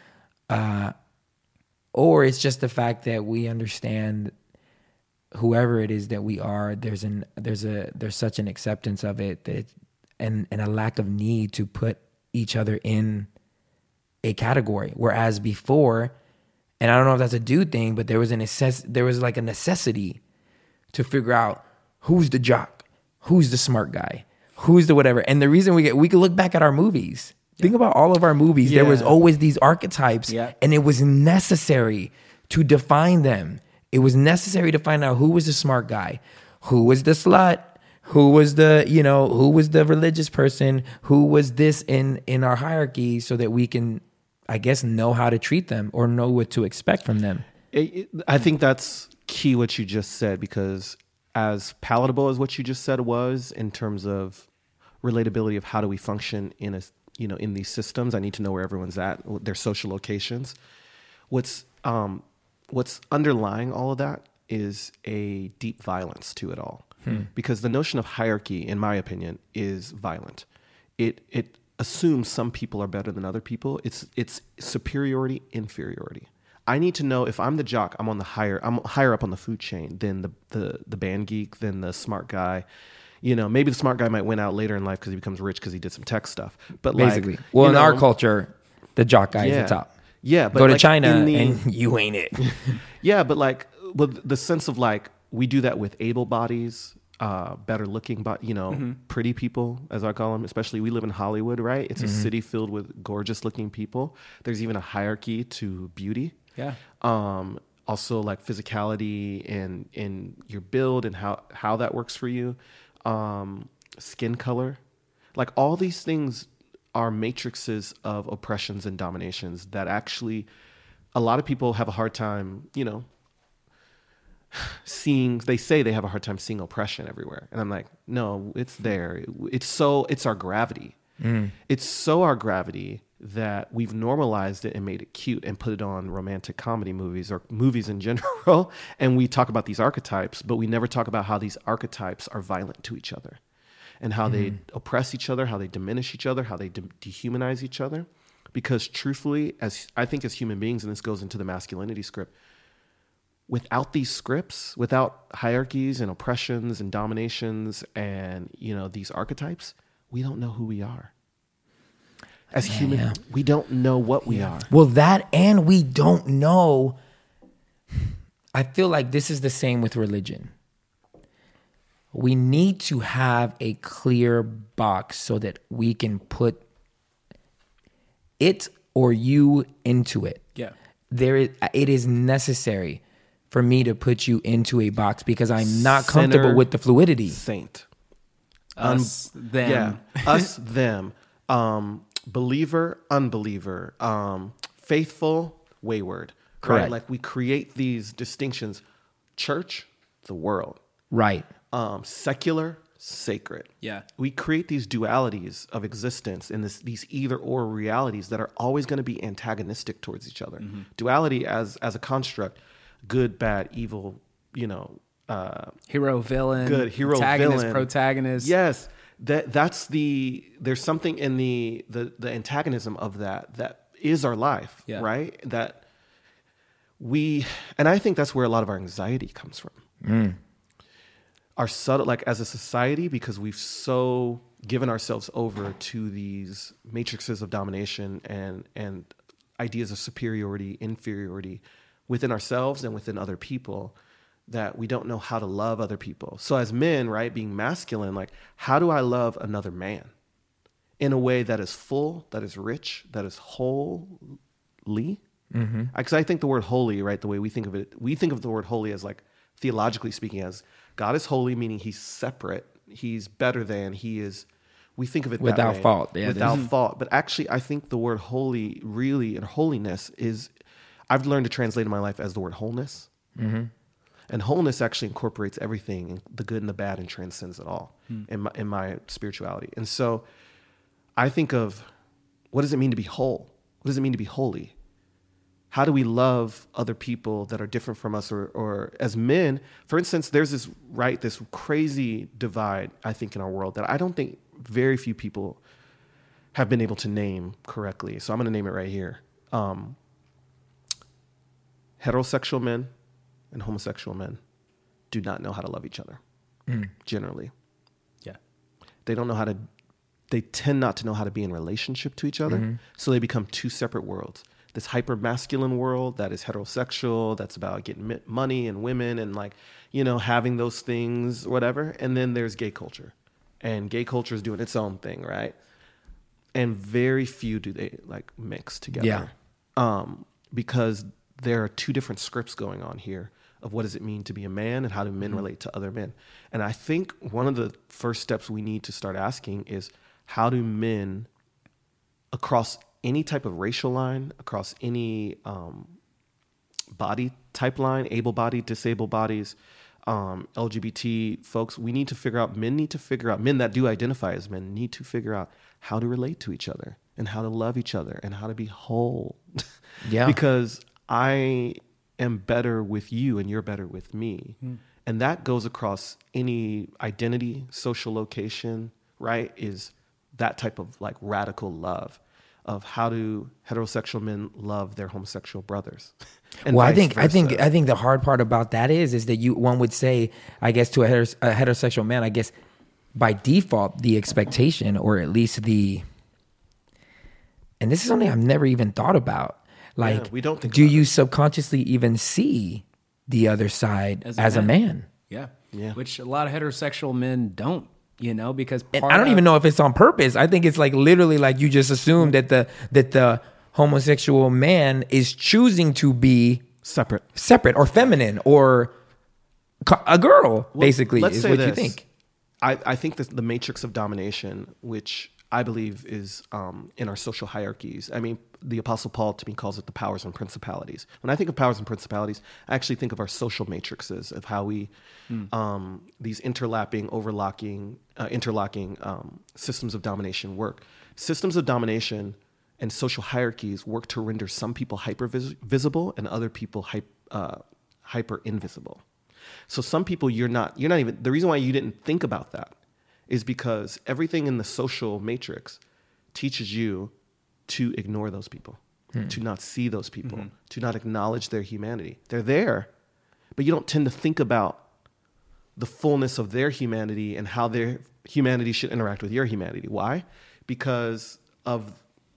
or it's just the fact that we understand whoever it is that we are, there's such an acceptance of it that and a lack of need to put each other in a category. Whereas before, and I don't know if that's a dude thing, but there was like a necessity to figure out who's the jock, who's the smart guy, who's the whatever. And the reason we could look back at our movies. Think about all of our movies. There was always these archetypes, and it was necessary to define them. It was necessary to find out who was the smart guy, who was the slut, who was the religious person, who was this in our hierarchy, so that we can, I guess, know how to treat them or know what to expect from them. I think that's key what you just said, because as palatable as what you just said was in terms of relatability of how do we function in these systems, I need to know where everyone's at, their social locations. What's underlying all of that is a deep violence to it all. Because the notion of hierarchy, in my opinion, is violent. It assumes some people are better than other people. It's superiority, inferiority. I need to know if I'm the jock, I'm higher up on the food chain than the band geek, than the smart guy. You know, maybe the smart guy might win out later in life because he becomes rich because he did some tech stuff. But basically, in our culture, the jock guy is the top. Yeah, but go to China and you ain't it. Yeah, but like, with the sense of like, we do that with able bodies, better looking, pretty people, as I call them. Especially, we live in Hollywood, right? It's a city filled with gorgeous looking people. There's even a hierarchy to beauty. Yeah. Also, like physicality and in your build and how that works for you. Skin color, like all these things are matrices of oppressions and dominations that actually a lot of people have a hard time, seeing. They say they have a hard time seeing oppression everywhere. And I'm like, no, it's there. It's our gravity. It's so our gravity that we've normalized it and made it cute and put it on romantic comedy movies or movies in general. And we talk about these archetypes, but we never talk about how these archetypes are violent to each other and how they oppress each other, how they diminish each other, how they dehumanize each other. Because truthfully, as human beings, and this goes into the masculinity script, without these scripts, without hierarchies and oppressions and dominations and, these archetypes, we don't know who we are. As human, we don't know what we are. Well, that, and we don't know. I feel like this is the same with religion. We need to have a clear box so that we can put it or you into it. Yeah. It is necessary for me to put you into a box because I'm not Sinner, comfortable with the fluidity. Saint. Us, them. Yeah. Us, them. Believer, unbeliever. Faithful, wayward. Correct. Right? Like we create these distinctions. Church, the world. Right. Secular, sacred. Yeah. We create these dualities of existence and these either or realities that are always going to be antagonistic towards each other. Duality as a construct, good, bad, evil, Hero, villain. Good, hero, antagonist, villain. protagonist. Yes. There's something in the antagonism of that is our life, right? That and I think that's where a lot of our anxiety comes from. Our subtle, like as a society, because we've so given ourselves over to these matrices of domination and ideas of superiority, inferiority within ourselves and within other people, that we don't know how to love other people. So as men, right, being masculine, like how do I love another man in a way that is full, that is rich, that is holy? Because I think the word holy, right, the way we think of it, we think of the word holy as like theologically speaking as God is holy, meaning he's separate, he's better than, he is, we think of it without that way, fault. Yeah, without fault. But actually, I think the word holy really, and holiness is, I've learned to translate in my life as the word wholeness. And wholeness actually incorporates everything, the good and the bad, and transcends it all in my spirituality. And so I think of, what does it mean to be whole? What does it mean to be holy? How do we love other people that are different from us? Or as men, for instance, there's this crazy divide, I think, in our world that I don't think very few people have been able to name correctly. So I'm going to name it right here. Heterosexual men and homosexual men do not know how to love each other, generally. Yeah. They tend not to know how to be in relationship to each other. So they become two separate worlds. This hyper masculine world that is heterosexual, that's about getting money and women and having those things, whatever. And then there's gay culture, and gay culture is doing its own thing, right? And very few do they mix together. Because there are two different scripts going on here of what does it mean to be a man and how do men relate to other men. And I think one of the first steps we need to start asking is, how do men across any type of racial line, across any body type line, able-bodied, disabled bodies, LGBT folks, men that do identify as men need to figure out how to relate to each other and how to love each other and how to be whole. Yeah. Because I am better with you and you're better with me. And that goes across any identity, social location, right? Is that type of radical love of how do heterosexual men love their homosexual brothers. And well, I vice think versa. the hard part about that is that one would say, I guess, to a heterosexual man, I guess by default, the expectation, or at least and this is something I've never even thought about. We don't think do about you it. subconsciously even see the other side as a man? Yeah. Yeah. Which a lot of heterosexual men don't, because And I don't even know if it's on purpose. I think it's literally you just assume that the homosexual man is choosing to be separate or feminine or a girl, basically, let's is say what you this. think. I think the matrix of domination, which I believe, is in our social hierarchies. I mean, the Apostle Paul, to me, calls it the powers and principalities. When I think of powers and principalities, I actually think of our social matrices, of how we, these interlocking systems of domination work. Systems of domination and social hierarchies work to render some people hyper visible and other people hyper invisible. So some people you're not even, the reason why you didn't think about that is because everything in the social matrix teaches you to ignore those people, to not see those people, to not acknowledge their humanity. They're there, but you don't tend to think about the fullness of their humanity and how their humanity should interact with your humanity. Why? Because of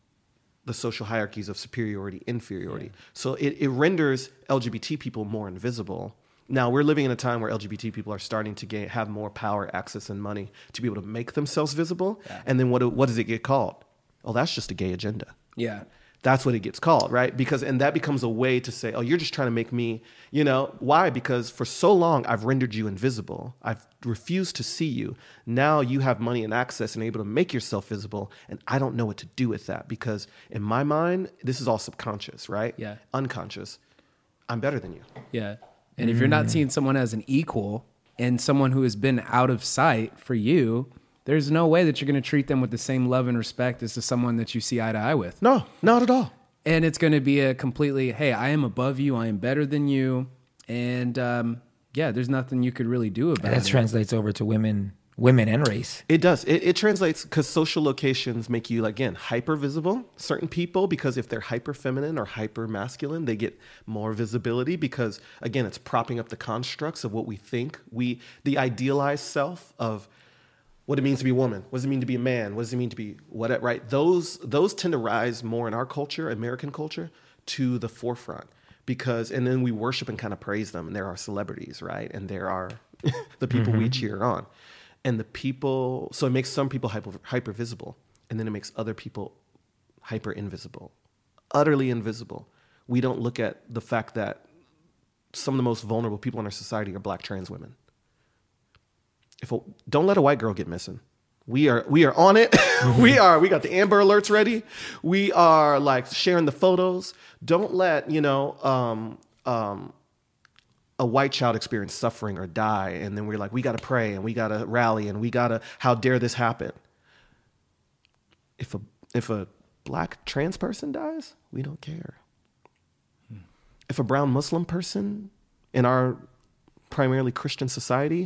the social hierarchies of superiority, inferiority. Yeah. So it renders LGBT people more invisible. Now, we're living in a time where LGBT people are starting to have more power, access, and money to be able to make themselves visible. Yeah. And then what does it get called? Oh, that's just a gay agenda. Yeah. That's what it gets called, right? And that becomes a way to say, oh, you're just trying to make me, why? Because for so long, I've rendered you invisible. I've refused to see you. Now you have money and access and are able to make yourself visible. And I don't know what to do with that because in my mind, this is all subconscious, right? Yeah. Unconscious. I'm better than you. Yeah. And if you're not seeing someone as an equal and someone who has been out of sight for you, there's no way that you're going to treat them with the same love and respect as to someone that you see eye to eye with. No, not at all. And it's going to be a completely, hey, I am above you. I am better than you. And there's nothing you could really do about it. That translates over to women and race. It does. It translates because social locations make you, again, hyper visible. Certain people, because if they're hyper feminine or hyper masculine, they get more visibility because, again, it's propping up the constructs of what we think. The idealized self of what it means to be a woman. What does it mean to be a man? What does it mean to be what? Right? Those tend to rise more in our culture, American culture, to the forefront and then we worship and kind of praise them. And there are celebrities, right? And there are the people we cheer on. And the people, so it makes some people hyper visible, and then it makes other people hyper invisible, utterly invisible. We don't look at the fact that some of the most vulnerable people in our society are Black trans women. Don't let a white girl get missing. We are on it. We got the Amber Alerts ready. We are like sharing the photos. Don't let a white child experience suffering or die, and then we're like, we got to pray and we got to rally and we got to, how dare this happen? If a Black trans person dies, we don't care. If a brown Muslim person in our primarily Christian society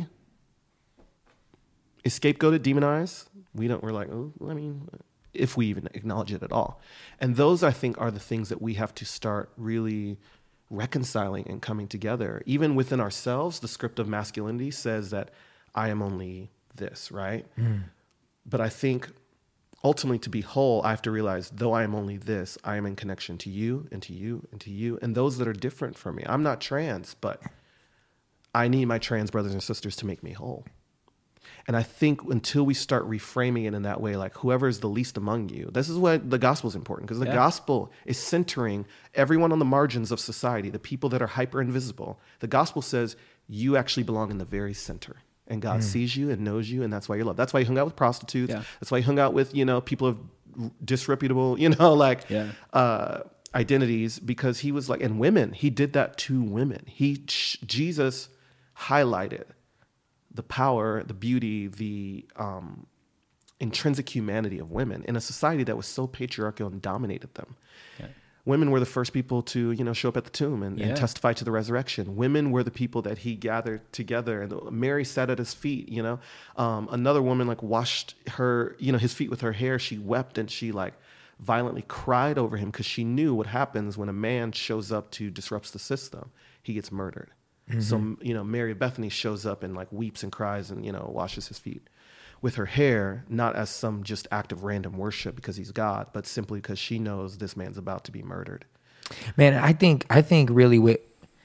is scapegoated, demonized, we're like, oh, I mean, if we even acknowledge it at all. And those, I think, are the things that we have to start really reconciling and coming together. Even within ourselves, the script of masculinity says that I am only this, right? But I think ultimately to be whole, I have to realize, though I am only this, I am in connection to you and to you and to you and those that are different from me. I'm not trans, but I need my trans brothers and sisters to make me whole. And I think until we start reframing it in that way, like whoever is the least among you, this is why the gospel is important, because the gospel is centering everyone on the margins of society, the people that are hyper invisible. The gospel says you actually belong in the very center, and God sees you and knows you, and that's why you're loved. That's why he hung out with prostitutes. Yeah. That's why he hung out with, people of disreputable, identities, because he was like, and women, he did that to women. Jesus highlighted the power, the beauty, the intrinsic humanity of women in a society that was so patriarchal and dominated them. Yeah. Women were the first people to, show up at the tomb and testify to the resurrection. Women were the people that he gathered together, and Mary sat at his feet. Another woman washed his feet with her hair. She wept and she violently cried over him because she knew what happens when a man shows up to disrupt the system. He gets murdered. Mm-hmm. So, Mary of Bethany shows up and weeps and cries and, washes his feet with her hair, not as some just act of random worship because he's God, but simply because she knows this man's about to be murdered. Man, I think really with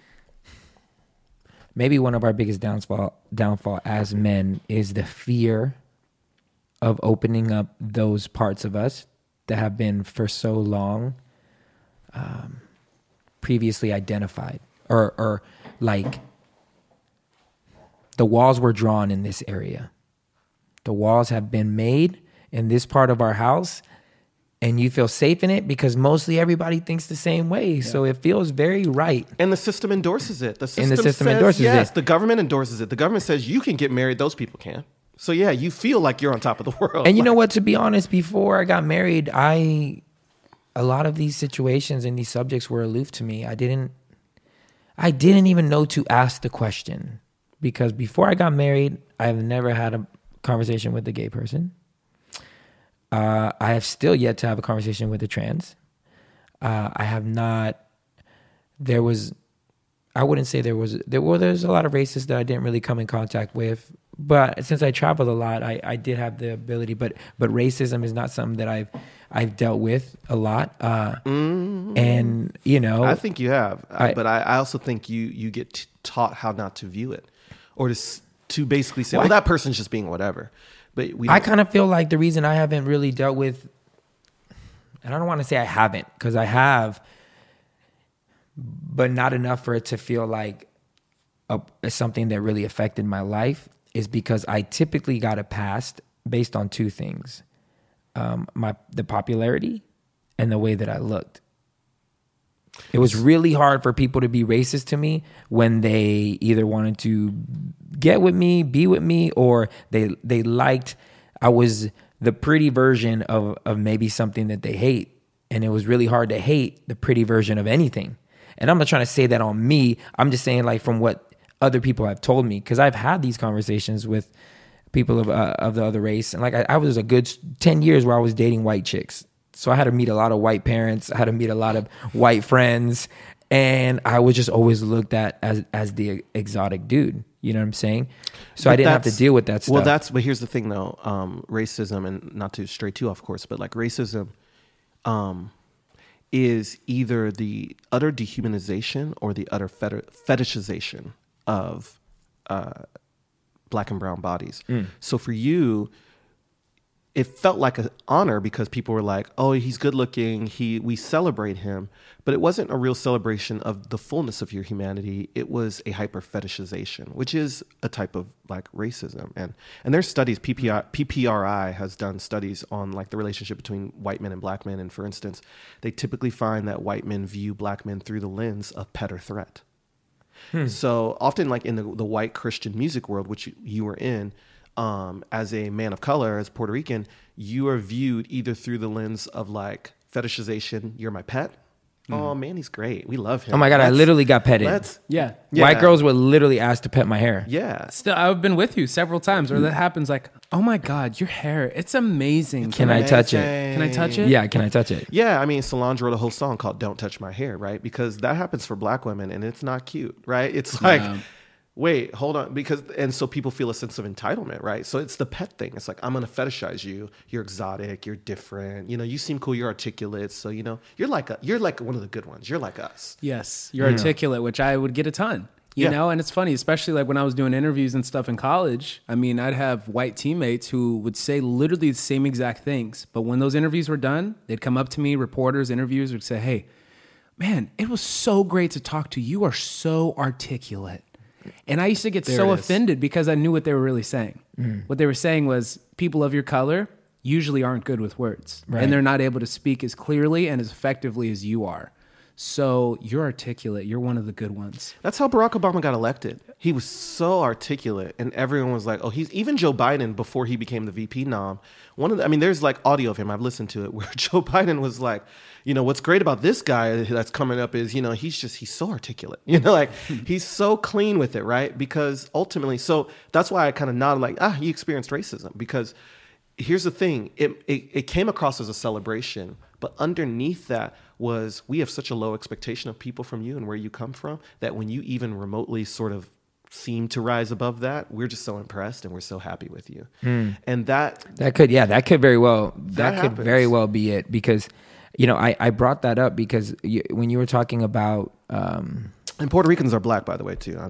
maybe one of our biggest downfall as men is the fear of opening up those parts of us that have been for so long previously identified or the walls were drawn in this area. The walls have been made in this part of our house and you feel safe in it because mostly everybody thinks the same way. Yeah. So it feels very right. And the system endorses it. The system endorses it. Yes, the government endorses it. The government says you can get married, those people can't. So yeah, you feel like you're on top of the world. And you know what, to be honest, before I got married, a lot of these situations and these subjects were aloof to me. I didn't even know to ask the question because before I got married, I've never had a conversation with a gay person. I have still yet to have a conversation with a trans. I have not. There's a lot of racists that I didn't really come in contact with. But since I traveled a lot, I did have the ability. But racism is not something that I've dealt with a lot. And you know, I think you have. But I also think you get taught how not to view it, or to basically say, well, that person's just being whatever. But I kind of feel like the reason I haven't really dealt with, and I don't want to say I haven't, because I have, but not enough for it to feel like something that really affected my life, is because I typically got a pass based on two things: the popularity and the way that I looked. It was really hard for people to be racist to me when they either wanted to get with me, be with me, or they liked, I was the pretty version of maybe something that they hate. And it was really hard to hate the pretty version of anything. And I'm not trying to say that on me. I'm just saying like from what other people have told me, because I've had these conversations with people of the other race. And like I was a good 10 years where I was dating white chicks. So I had to meet a lot of white parents. I had to meet a lot of white friends. And I was just always looked at as the exotic dude. You know what I'm saying? So I didn't have to deal with that stuff. Well, but here's the thing though. Racism, and not to stray too off course, but like racism is either the utter dehumanization or the utter fetishization of black and brown bodies. So for you, it felt like an honor because people were like, oh, he's good looking. We celebrate him. But it wasn't a real celebration of the fullness of your humanity. It was a hyper fetishization, which is a type of like racism. And there's studies, PPRI has done studies on like the relationship between white men and black men. And for instance, they typically find that white men view black men through the lens of pet or threat. So often like in the white Christian music world, which you were in, as a man of color, as Puerto Rican, you are viewed either through the lens of like fetishization. You're my pet. Oh man, he's great. We love him. Oh my God, I literally got petted. Yeah. White girls would literally ask to pet my hair. Yeah. Still, I've been with you several times where that happens. Like, oh my God, your hair, it's amazing. Can I touch it? Can I touch it? Yeah, can I touch it? Yeah, I mean, Solange wrote a whole song called "Don't Touch My Hair," right? Because that happens for black women, and it's not cute, right? It's like. Yeah. Wait, hold on, and so people feel a sense of entitlement, right? So it's the pet thing. It's like, I'm going to fetishize you. You're exotic. You're different. You know, you seem cool. You're articulate. So, you know, you're like one of the good ones. You're like us. Yes, you're articulate, which I would get a ton. You know, and it's funny, especially like when I was doing interviews and stuff in college. I mean, I'd have white teammates who would say literally the same exact things. But when those interviews were done, they'd come up to me, reporters, interviewers would say, hey, man, it was so great to talk to you. You are so articulate. And I used to get so offended because I knew what they were really saying. What they were saying was people of your color usually aren't good with words. Right. And they're not able to speak as clearly and as effectively as you are. So you're articulate. You're one of the good ones. That's how Barack Obama got elected. He was so articulate, and everyone was like, "Oh, even Joe Biden before he became the VP nom." There's like audio of him. I've listened to it where Joe Biden was like, "You know, what's great about this guy that's coming up is, you know, he's so articulate. You know, like he's so clean with it, right? Because ultimately, so that's why I kind of nodded like, you experienced racism because." Here's the thing, it came across as a celebration, but underneath that was we have such a low expectation of people from you and where you come from that when you even remotely sort of seem to rise above that, we're just so impressed and we're so happy with you. And that could very well be it because, you know, I brought that up because when you were talking about, and Puerto Ricans are black, by the way, too.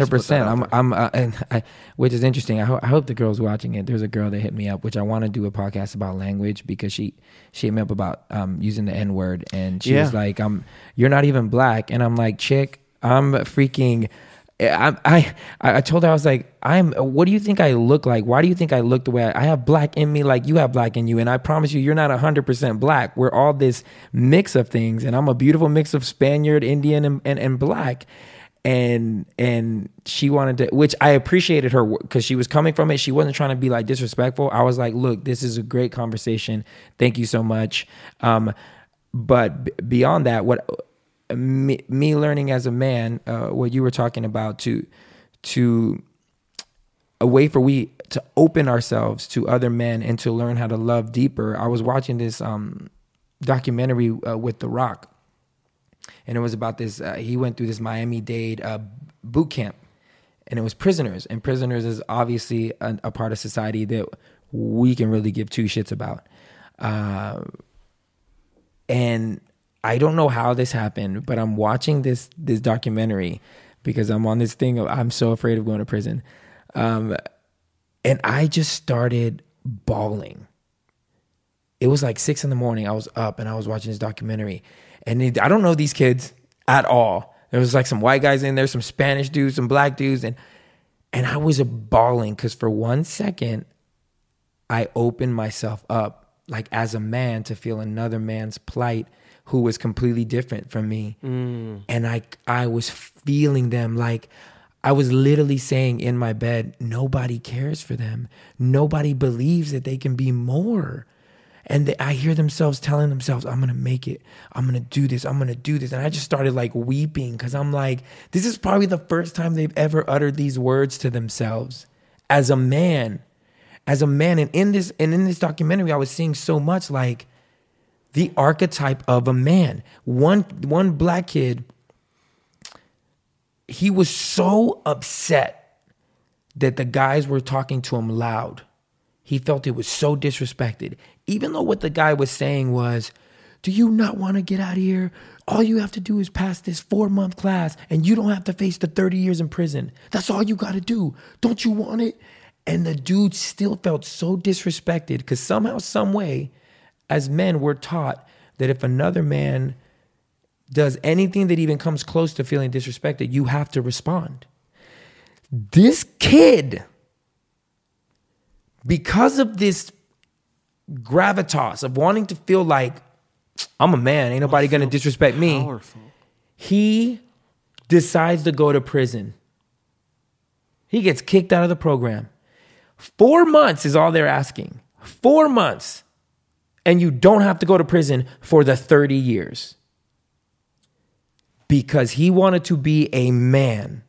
100%. Which is interesting. I hope the girl's watching it. There's a girl that hit me up, which I want to do a podcast about language because she hit me up about using the N-word, and she was like, "You're not even black," and I'm like, "Chick, I'm freaking I told her, I was like, what do you think I look like? Why do you think I look the way I have black in me like you have black in you? And I promise you're not 100% black. We're all this mix of things. And I'm a beautiful mix of Spaniard, Indian, and black. And she wanted to, which I appreciated her because she was coming from it. She wasn't trying to be like disrespectful. I was like, look, this is a great conversation. Thank you so much. But beyond that, what me learning as a man, what you were talking about, to a way for we to open ourselves to other men and to learn how to love deeper. I was watching this documentary with The Rock. And it was about this, he went through this Miami-Dade boot camp, and it was prisoners. And prisoners is obviously a part of society that we can really give two shits about. And I don't know how this happened, but I'm watching this documentary because I'm on this thing of I'm so afraid of going to prison. And I just started bawling. It was like 6 a.m. I was up and I was watching this documentary. And I don't know these kids at all. There was like some white guys in there, some Spanish dudes, some black dudes. And I was bawling because for 1 second, I opened myself up like as a man to feel another man's plight who was completely different from me. And I was feeling them like I was literally saying in my bed, nobody cares for them. Nobody believes that they can be more. And I hear themselves telling themselves, I'm going to make it. I'm going to do this. I'm going to do this. And I just started like weeping because I'm like, this is probably the first time they've ever uttered these words to themselves as a man. And in this documentary, I was seeing so much like the archetype of a man. One black kid, he was so upset that the guys were talking to him loud. He felt it was so disrespected. Even though what the guy was saying was, do you not want to get out of here? All you have to do is pass this 4-month class and you don't have to face the 30 years in prison. That's all you got to do. Don't you want it? And the dude still felt so disrespected because somehow, some way, as men, we're taught that if another man does anything that even comes close to feeling disrespected, you have to respond. This kid, because of this gravitas of wanting to feel like I'm a man, ain't nobody gonna disrespect me, he decides to go to prison. He gets kicked out of the program. 4 months is all they're asking. 4 months. And you don't have to go to prison for the 30 years. Because he wanted to be a man.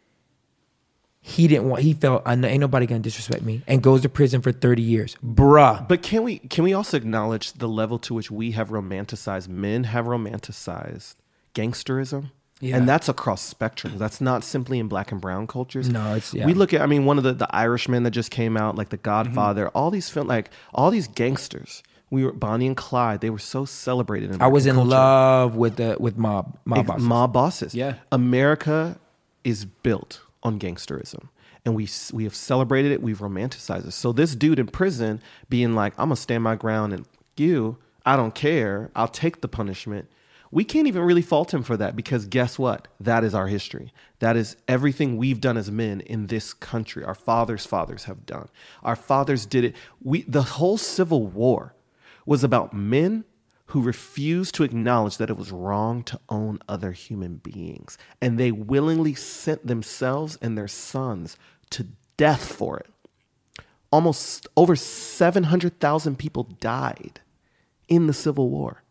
He felt, ain't nobody gonna disrespect me, and goes to prison for 30 years. Bruh. But can we also acknowledge the level to which we have romanticized, men have romanticized gangsterism? Yeah. And that's across spectrums. That's not simply in black and brown cultures. No, it's, yeah. We look at, one of the Irishmen that just came out, like The Godfather, all these all these gangsters. We were Bonnie and Clyde. They were so celebrated. In I was in culture. love with mob bosses. Mob bosses. Yeah. America is built on gangsterism, and we have celebrated it. We've romanticized it. So this dude in prison being like, I'm gonna stand my ground, and I don't care. I'll take the punishment. We can't even really fault him for that because guess what? That is our history. That is everything we've done as men in this country. Our fathers' fathers have done. Our fathers did it. The whole Civil War was about men who refused to acknowledge that it was wrong to own other human beings. And they willingly sent themselves and their sons to death for it. Almost over 700,000 people died in the Civil War.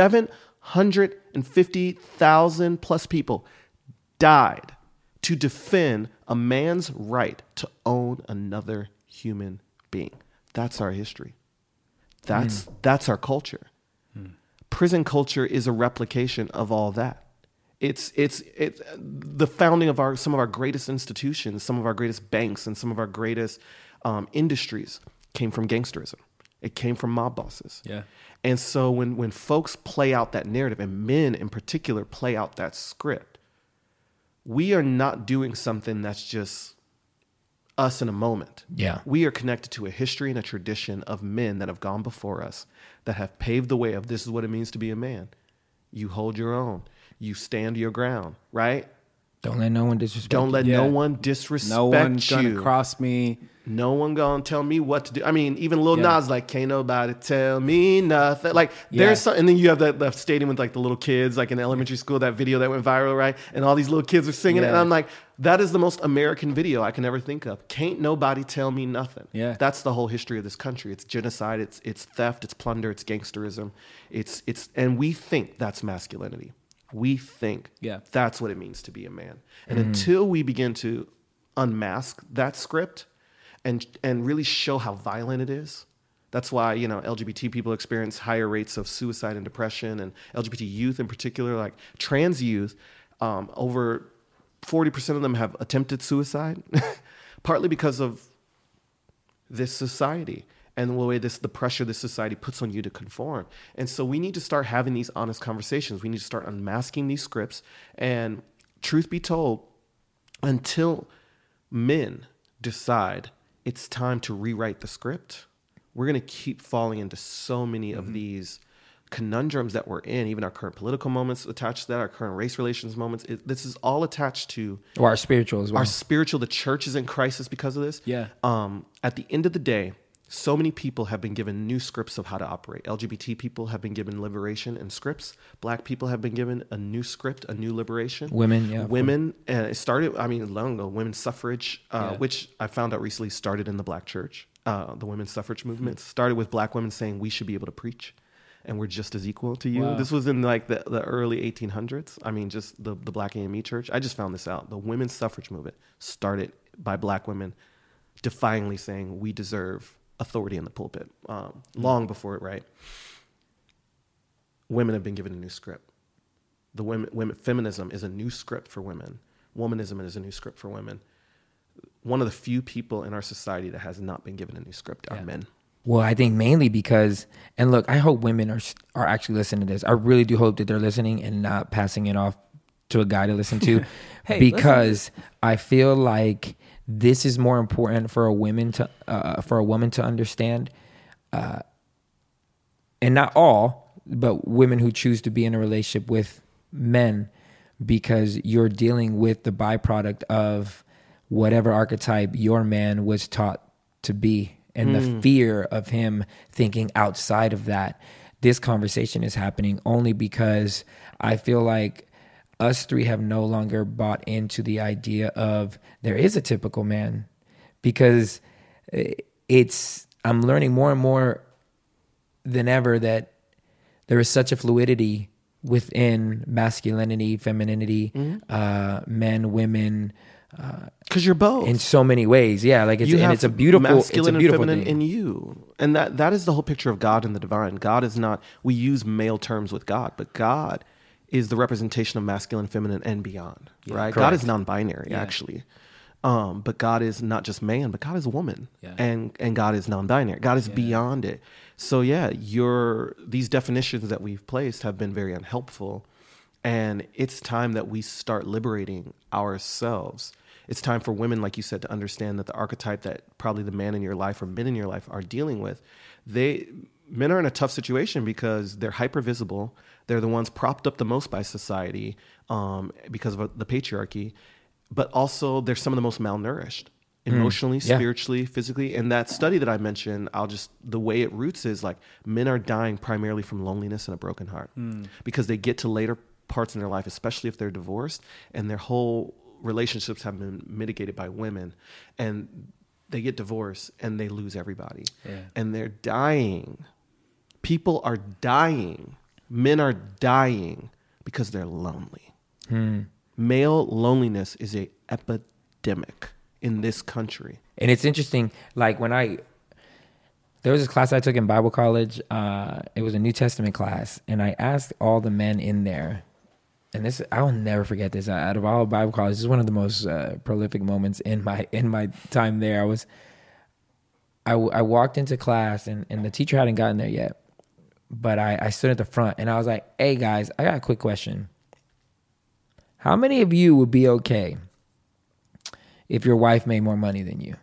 750,000 plus people died to defend a man's right to own another human being. That's our history. That's our culture. Prison culture is a replication of all that. It's the founding of some of our greatest institutions, some of our greatest banks, and some of our greatest industries came from gangsterism. It came from mob bosses. Yeah. And so when folks play out that narrative, and men in particular play out that script, we are not doing something that's just us in a moment. Yeah. We are connected to a history and a tradition of men that have gone before us, that have paved the way of this is what it means to be a man. You hold your own. You stand your ground, right? Don't let no one disrespect Don't let Yeah. no one disrespect No one's you. gonna cross me. No one gonna tell me what to do. I mean, even Lil Yeah. Nas like, can't nobody tell me nothing. Like, Yeah. there's some, and then you have the stadium with like the little kids, like in elementary school, that video that went viral, right? And all these little kids are singing it, and Yeah. I'm like, that is the most American video I can ever think of. Can't nobody tell me nothing. Yeah. That's the whole history of this country. It's genocide. It's theft. It's plunder. It's gangsterism. And we think that's masculinity. We think Yeah. that's what it means to be a man. And until we begin to unmask that script and really show how violent it is, that's why, LGBT people experience higher rates of suicide and depression, and LGBT youth in particular, like trans youth, over 40% of them have attempted suicide, partly because of this society and the way the pressure this society puts on you to conform. And so we need to start having these honest conversations. We need to start unmasking these scripts. And truth be told, until men decide it's time to rewrite the script, we're going to keep falling into so many of these conundrums that we're in, even our current political moments attached to that, our current race relations moments. This is all attached to Or our spiritual as well. our spiritual. The church is in crisis because of this. Yeah. At the end of the day, so many people have been given new scripts of how to operate. LGBT people have been given liberation and scripts. Black people have been given a new script, a new liberation. Women, yeah. Women, and it started, long ago, women's suffrage, which I found out recently started in the Black church. The women's suffrage movement started with Black women saying we should be able to preach and we're just as equal to you. Wow. This was in like the early 1800s. Just the Black AME church. I just found this out. The women's suffrage movement started by Black women defyingly saying we deserve authority in the pulpit, long before it, right? Women have been given a new script. The women feminism is a new script for women. Womanism is a new script for women. One of the few people in our society that has not been given a new script are men. Well, I think mainly because, and look, I hope women are actually listening to this. I really do hope that they're listening and not passing it off to a guy to listen to, Hey, because I feel like this is more important for a woman to understand, and not all, but women who choose to be in a relationship with men, because you're dealing with the byproduct of whatever archetype your man was taught to be, and the fear of him thinking outside of that. This conversation is happening only because I feel like us three have no longer bought into the idea of there is a typical man, because I'm learning more and more than ever that there is such a fluidity within masculinity, femininity, men, women, Because you're both. in so many ways. Yeah, like it's a beautiful, masculine it's a beautiful and feminine thing. in you, and that is the whole picture of God and the divine. God is not. We use male terms with God, but God is the representation of masculine, feminine, and beyond. Right? God is non-binary, actually. But God is not just man, but God is woman, and God is non-binary. God is beyond it. So these definitions that we've placed have been very unhelpful, and it's time that we start liberating ourselves. It's time for women, like you said, to understand that the archetype that probably the man in your life or men in your life are dealing with, men are in a tough situation because they're hyper visible. They're the ones propped up the most by society because of the patriarchy, but also they're some of the most malnourished emotionally, spiritually, physically. And that study that I mentioned, the way it roots is like men are dying primarily from loneliness and a broken heart because they get to later parts in their life, especially if they're divorced, and their whole relationships have been mitigated by women, and they get divorced and they lose everybody. And they're dying. People are dying. Men are dying because they're lonely. Male loneliness is an epidemic in this country. And it's interesting, like there was this class I took in Bible college. It was a New Testament class, and I asked all the men in there, and this, I will never forget this. Out of all Bible college, this is one of the most prolific moments in my time there. I walked into class, and the teacher hadn't gotten there yet, but I stood at the front, and I was like, "Hey guys, I got a quick question. How many of you would be okay if your wife made more money than you?"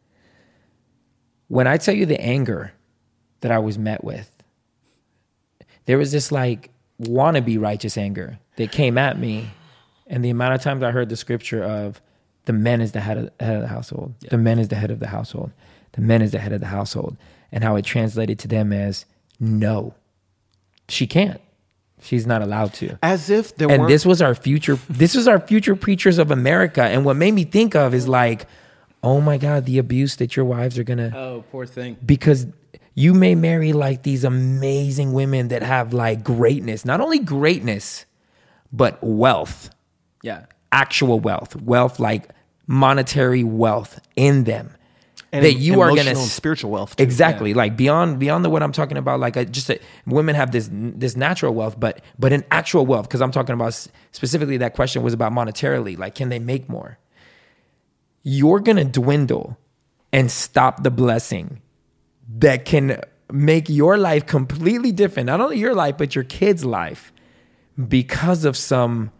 When I tell you the anger that I was met with, there was this like wannabe righteous anger that came at me, And the amount of times I heard the scripture of the man is the head of the household. Yeah. The man is the head of the household. The man is the head of the household. And how it translated to them as, no, she can't. She's not allowed to. As if there and weren't... this was our future preachers of America. And what made me think of is like, oh my God, the abuse that your wives are gonna... Oh, poor thing. Because you may marry like these amazing women that have like greatness, not only greatness, but wealth. Yeah. Actual wealth like monetary wealth in them. And that you are going to spiritual wealth too. Exactly. Yeah. Like beyond the what I'm talking about, like women have this natural wealth, but an actual wealth. Cause I'm talking about specifically that question was about monetarily, like, can they make more? You're going to dwindle and stop the blessing that can make your life completely different. Not only your life, but your kid's life because of some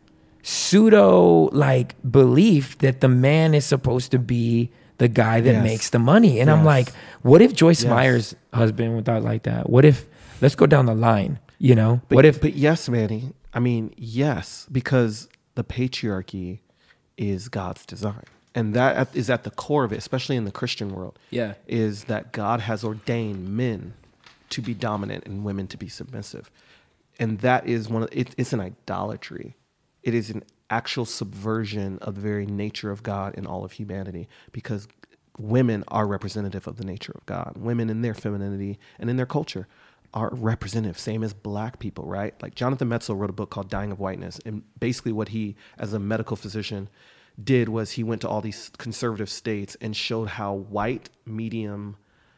pseudo like belief that the man is supposed to be the guy that makes the money. And I'm like, what if Joyce Meyer's husband was out like that? What if, let's go down the line, you know? But yes, Manny, I mean, yes, because the patriarchy is God's design. And that is at the core of it, especially in the Christian world. Yeah. Is that God has ordained men to be dominant and women to be submissive. And that is it's an idolatry. It is an actual subversion of the very nature of God in all of humanity, because women are representative of the nature of God. Women in their femininity and in their culture are representative, same as black people, right? Like Jonathan Metzl wrote a book called Dying of Whiteness. And basically what he, as a medical physician, did was he went to all these conservative states and showed how the white median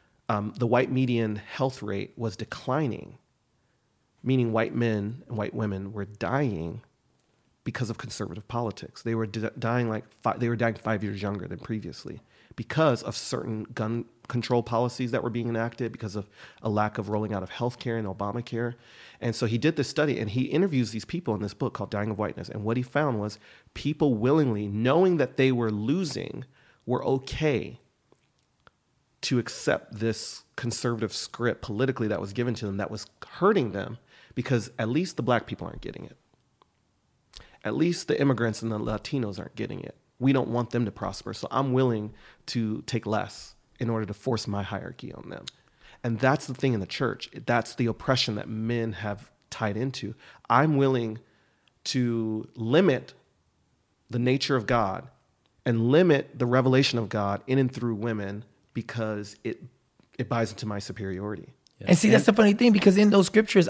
health rate was declining, meaning white men and white women were dying because of conservative politics. They were dying 5 years younger than previously because of certain gun control policies that were being enacted, because of a lack of rolling out of healthcare and Obamacare. And so he did this study, and he interviews these people in this book called Dying of Whiteness. And what he found was people willingly, knowing that they were losing, were okay to accept this conservative script politically that was given to them that was hurting them, because at least the black people aren't getting it. At least the immigrants and the Latinos aren't getting it. We don't want them to prosper. So I'm willing to take less in order to force my hierarchy on them. And that's the thing in the church. That's the oppression that men have tied into. I'm willing to limit the nature of God and limit the revelation of God in and through women because it buys into my superiority. Yeah. And see, that's the funny thing, because in those scriptures,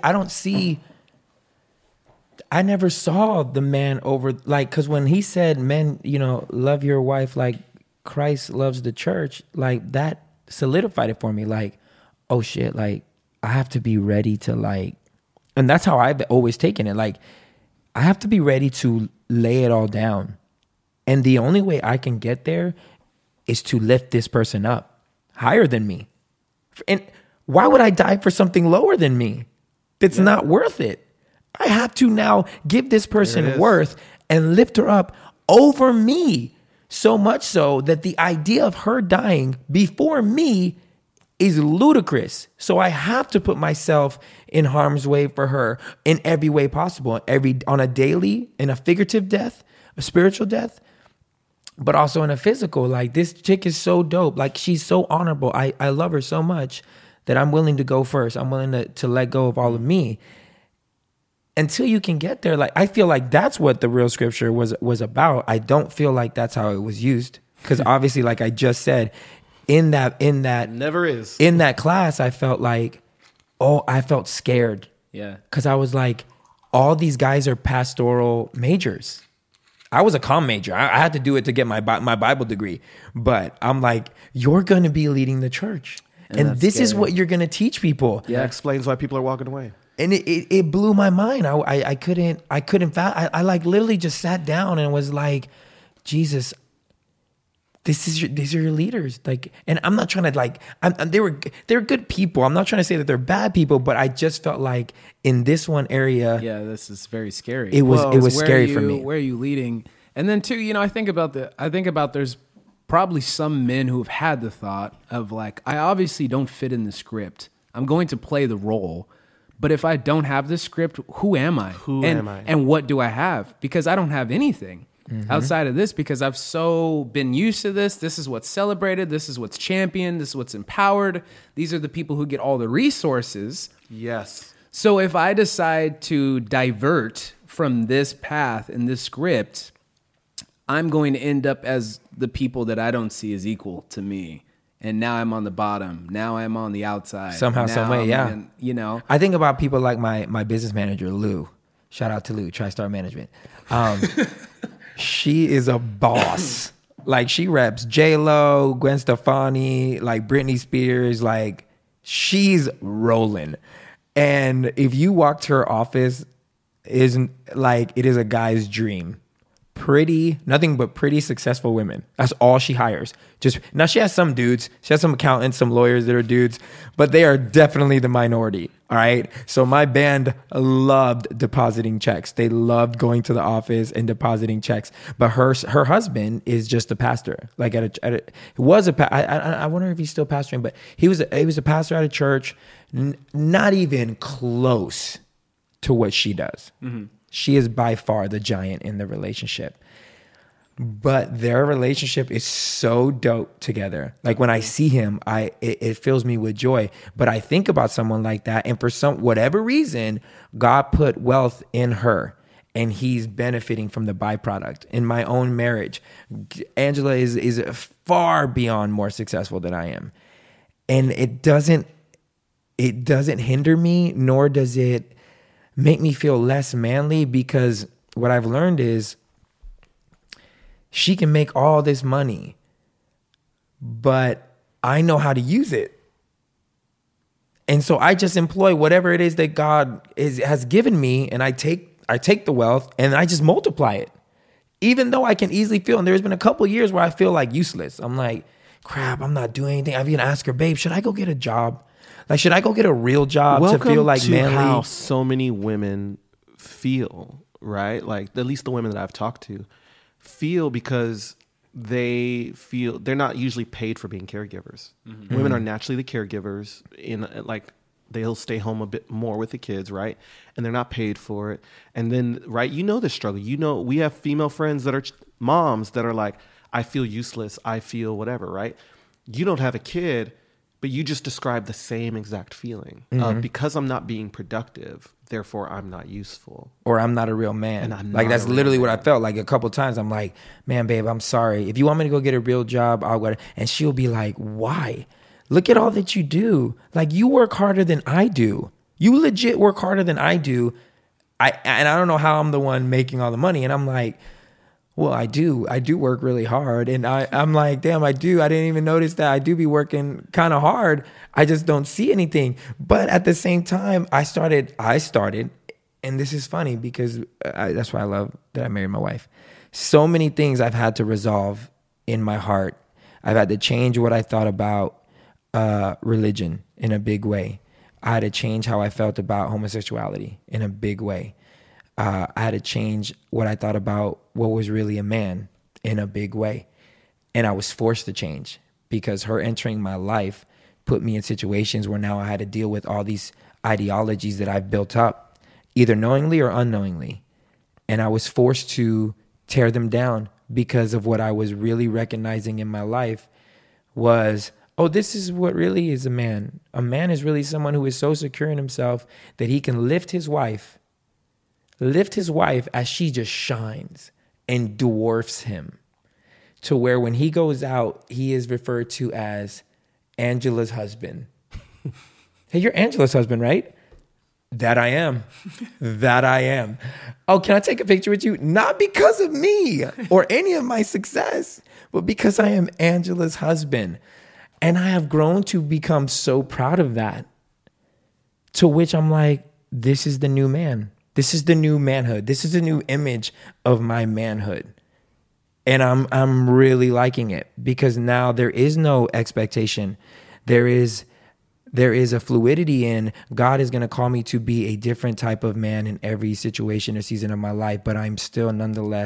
I never saw the man over, like, because when he said, men, love your wife like Christ loves the church, like that solidified it for me. Like, oh shit, like I have to be ready to like, and that's how I've always taken it. Like, I have to be ready to lay it all down. And the only way I can get there is to lift this person up higher than me. And why would I die for something lower than me? That's not worth it. I have to now give this person worth and lift her up over me. So much so that the idea of her dying before me is ludicrous. So I have to put myself in harm's way for her in every way possible, on a daily, in a figurative death, a spiritual death, but also in a physical. Like, this chick is so dope. Like, she's so honorable. I love her so much that I'm willing to go first. I'm willing to let go of all of me. Until you can get there, like, I feel like that's what the real scripture was about. I don't feel like that's how it was used, because obviously, like I just said, in that never is in that class, I felt like, I felt scared. Yeah, because I was like, all these guys are pastoral majors. I was a comm major. I had to do it to get my Bible degree, but I'm like, you're going to be leading the church, and this is what you're going to teach people. Yeah, that explains why people are walking away. And it blew my mind. I couldn't. I like literally just sat down and was like, Jesus, these are your leaders. Like, and I'm not trying to like. They're good people. I'm not trying to say that they're bad people, but I just felt like in this one area, this is very scary. It was scary for me. Where are you leading? And then too, I think about there's probably some men who have had the thought of like, I obviously don't fit in the script. I'm going to play the role. But if I don't have this script, who am I? Who am I? And what do I have? Because I don't have anything outside of this, because I've so been used to this. This is what's celebrated. This is what's championed. This is what's empowered. These are the people who get all the resources. Yes. So if I decide to divert from this path and this script, I'm going to end up as the people that I don't see as equal to me. And now I'm on the bottom. Now I'm on the outside. Somehow, some way, yeah. You know, I think about people like my business manager, Lou. Shout out to Lou, TriStar Management. She is a boss. Like, she reps J-Lo, Gwen Stefani, like Britney Spears. Like, she's rolling. And if you walk to her office, it is a guy's dream. Nothing but pretty successful women. That's all she hires. Now she has some dudes, she has some accountants, some lawyers that are dudes, but they are definitely the minority. All right. So my band loved depositing checks. They loved going to the office and depositing checks. But her husband is just a pastor. Like I wonder if he's still pastoring, but he was a pastor at a church, not even close to what she does. Mm-hmm. She is by far the giant in the relationship. But their relationship is so dope together. Like, when I see him, it fills me with joy. But I think about someone like that, and for whatever reason, God put wealth in her, and he's benefiting from the byproduct. In my own marriage, Angela is far beyond more successful than I am. And it doesn't hinder me, nor does it make me feel less manly, because what I've learned is she can make all this money, but I know how to use it. And so I just employ whatever it is that God has given me, and I take the wealth and I just multiply it. Even though I can easily feel, and there's been a couple of years where I feel like useless. I'm like, crap, I'm not doing anything. I've even asked her, babe, should I go get a job? Like, should I go get a real job to feel like to manly? How so many women feel, right? Like, at least the women that I've talked to feel, because they feel they're not usually paid for being caregivers. Mm-hmm. Women are naturally the caregivers. They'll stay home a bit more with the kids, right? And they're not paid for it. And then, right, the struggle. We have female friends that are moms that are like, I feel useless. I feel whatever, right? You don't have a kid, but you just described the same exact feeling. Mm-hmm. Because I'm not being productive, therefore I'm not useful. Or I'm not a real man. That's literally what I felt. Like, a couple of times I'm like, man, babe, I'm sorry. If you want me to go get a real job, I'll go. And she'll be like, why? Look at all that you do. Like, you work harder than I do. You legit work harder than I do. And I don't know how I'm the one making all the money. And I'm like, well, I do work really hard. And I'm like, damn, I do. I didn't even notice that I do be working kind of hard. I just don't see anything. But at the same time, I started, and this is funny because that's why I love that I married my wife. So many things I've had to resolve in my heart. I've had to change what I thought about religion in a big way. I had to change how I felt about homosexuality in a big way. I had to change what I thought about what was really a man in a big way. And I was forced to change because her entering my life put me in situations where now I had to deal with all these ideologies that I've built up, either knowingly or unknowingly. And I was forced to tear them down because of what I was really recognizing in my life was, oh, this is what really is a man. A man is really someone who is so secure in himself that he can lift his wife as she just shines and dwarfs him to where when he goes out, he is referred to as Angela's husband. Hey, you're Angela's husband, right? That I am. That I am. Oh, can I take a picture with you? Not because of me or any of my success, but because I am Angela's husband. And I have grown to become so proud of that, to which I'm like, this is the new man. This is the new manhood. This is the new image of my manhood. And I'm really liking it because now there is no expectation. There is a fluidity in God is going to call me to be a different type of man in every situation or season of my life, but I'm still nonetheless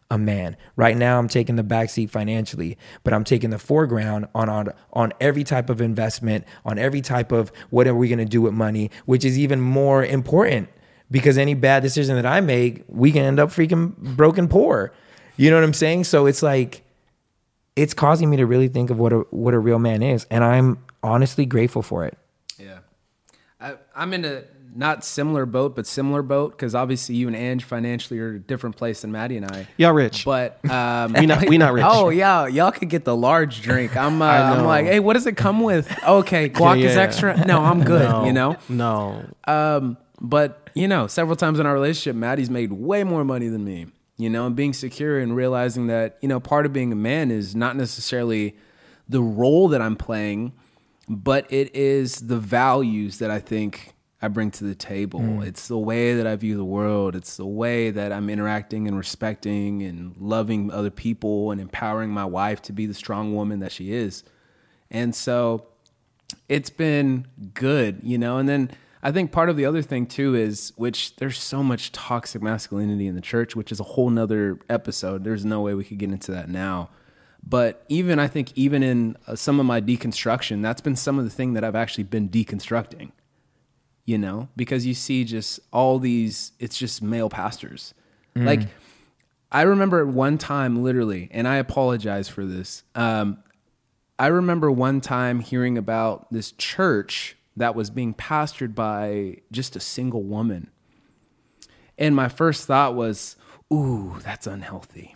a man. Right now, I'm taking the backseat financially, but I'm taking the foreground on every type of investment, on every type of what are we going to do with money, which is even more important because any bad decision that I make, we can end up freaking broken poor. You know what I'm saying? So it's like, it's causing me to really think of what a real man is. And I'm honestly grateful for it. Yeah. I'm in a not similar boat, but similar boat, because obviously you and Ange financially are a different place than Maddie and I. Y'all rich. But we not rich. Oh yeah, y'all could get the large drink. I'm like, hey, what does it come with? Okay, guac is extra. No, I'm good. You know. No. But you know, several times in our relationship, Maddie's made way more money than me. You know, and being secure and realizing that, you know, part of being a man is not necessarily the role that I'm playing, but it is the values that I think I bring to the table. It's the way that I view the world. It's the way that I'm interacting and respecting and loving other people and empowering my wife to be the strong woman that she is. And so it's been good, you know, and then I think part of the other thing too is, which there's so much toxic masculinity in the church, which is a whole nother episode. There's no way we could get into that now. But I think even in some of my deconstruction, that's been some of the thing that I've actually been deconstructing, you know, because you see just all these, it's just male pastors. Like I remember one time literally, and I apologize for this. I remember one time hearing about this church that was being pastored by just a single woman. And my first thought was, ooh, that's unhealthy.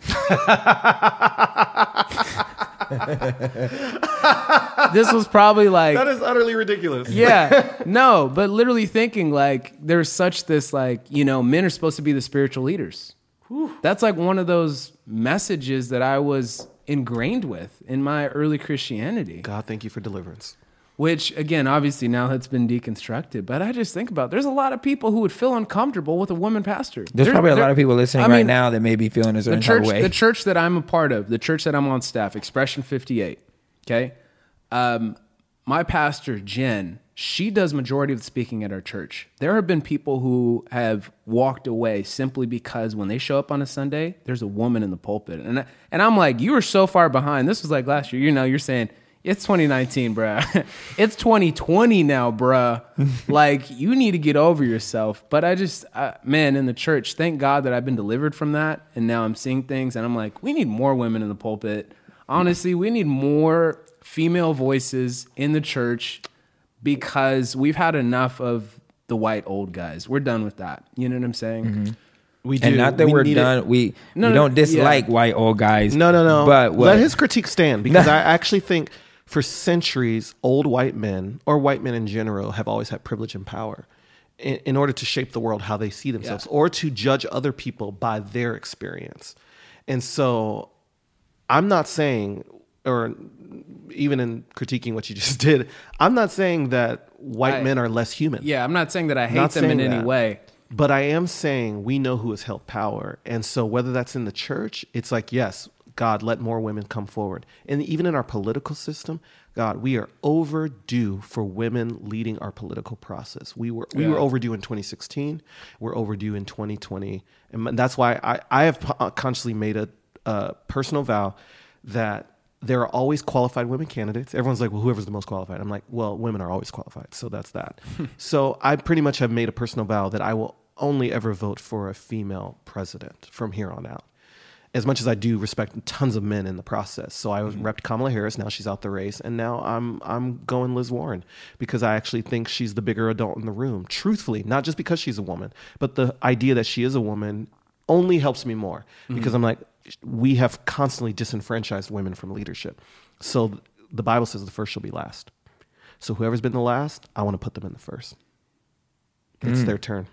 This was probably like... That is utterly ridiculous. Yeah. No, but literally thinking like, there's such this like, you know, men are supposed to be the spiritual leaders. Whew. That's like one of those messages that I was ingrained with in my early Christianity. God, thank you for deliverance. Which, again, obviously now that's been deconstructed. But I just think about, there's a lot of people who would feel uncomfortable with a woman pastor. There's probably a lot of people listening right now that may be feeling a certain type of way. The church that I'm a part of, the church that I'm on staff, Expression 58, okay? My pastor, Jen, she does majority of the speaking at our church. There have been people who have walked away simply because when they show up on a Sunday, there's a woman in the pulpit. And I'm like, you were so far behind. This was like last year. You know, you're saying... It's 2019, bruh. It's 2020 now, bruh. Like, you need to get over yourself. But I just, man, in the church, thank God that I've been delivered from that. And now I'm seeing things, and I'm like, we need more women in the pulpit. Honestly, we need more female voices in the church because we've had enough of the white old guys. We're done with that. You know what I'm saying? Mm-hmm. We do. And not that we're done. We don't dislike white old guys. No. But let his critique stand, because I actually think... For centuries, old white men, or white men in general, have always had privilege and power in order to shape the world how they see themselves, or to judge other people by their experience. And so I'm not saying, or even in critiquing what you just did, I'm not saying that white men are less human. Yeah, I'm not saying that I hate them in any way. But I am saying we know who has held power. And so whether that's in the church, it's like, yes, God, let more women come forward. And even in our political system, God, we are overdue for women leading our political process. We were overdue in 2016. We're overdue in 2020. And that's why I have consciously made a personal vow that there are always qualified women candidates. Everyone's like, well, whoever's the most qualified. I'm like, well, women are always qualified. So that's that. So I pretty much have made a personal vow that I will only ever vote for a female president from here on out. As much as I do respect tons of men in the process. So I repped Kamala Harris. Now she's out the race. And now I'm going Liz Warren because I actually think she's the bigger adult in the room. Truthfully, not just because she's a woman, but the idea that she is a woman only helps me more because I'm like, we have constantly disenfranchised women from leadership. So the Bible says the first shall be last. So whoever's been the last, I want to put them in the first. It's their turn.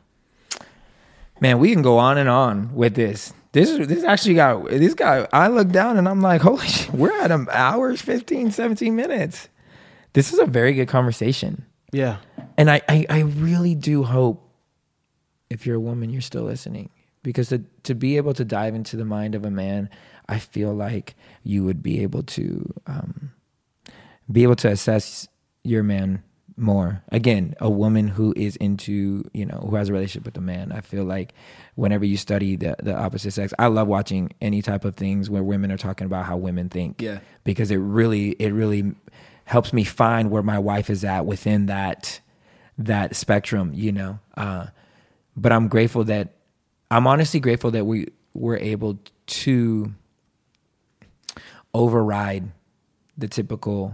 Man, we can go on and on with this. This actually got, this guy, I look down and I'm like, holy shit, we're at an hour, 15, 17 minutes. This is a very good conversation. Yeah. And I really do hope if you're a woman, you're still listening. Because to be able to dive into the mind of a man, I feel like you would be able to assess your man more. Again, a woman who is into, who has a relationship with a man. I feel like whenever you study the opposite sex, I love watching any type of things where women are talking about how women think. Yeah. Because it really helps me find where my wife is at within that spectrum, But I'm honestly grateful that we were able to override the typical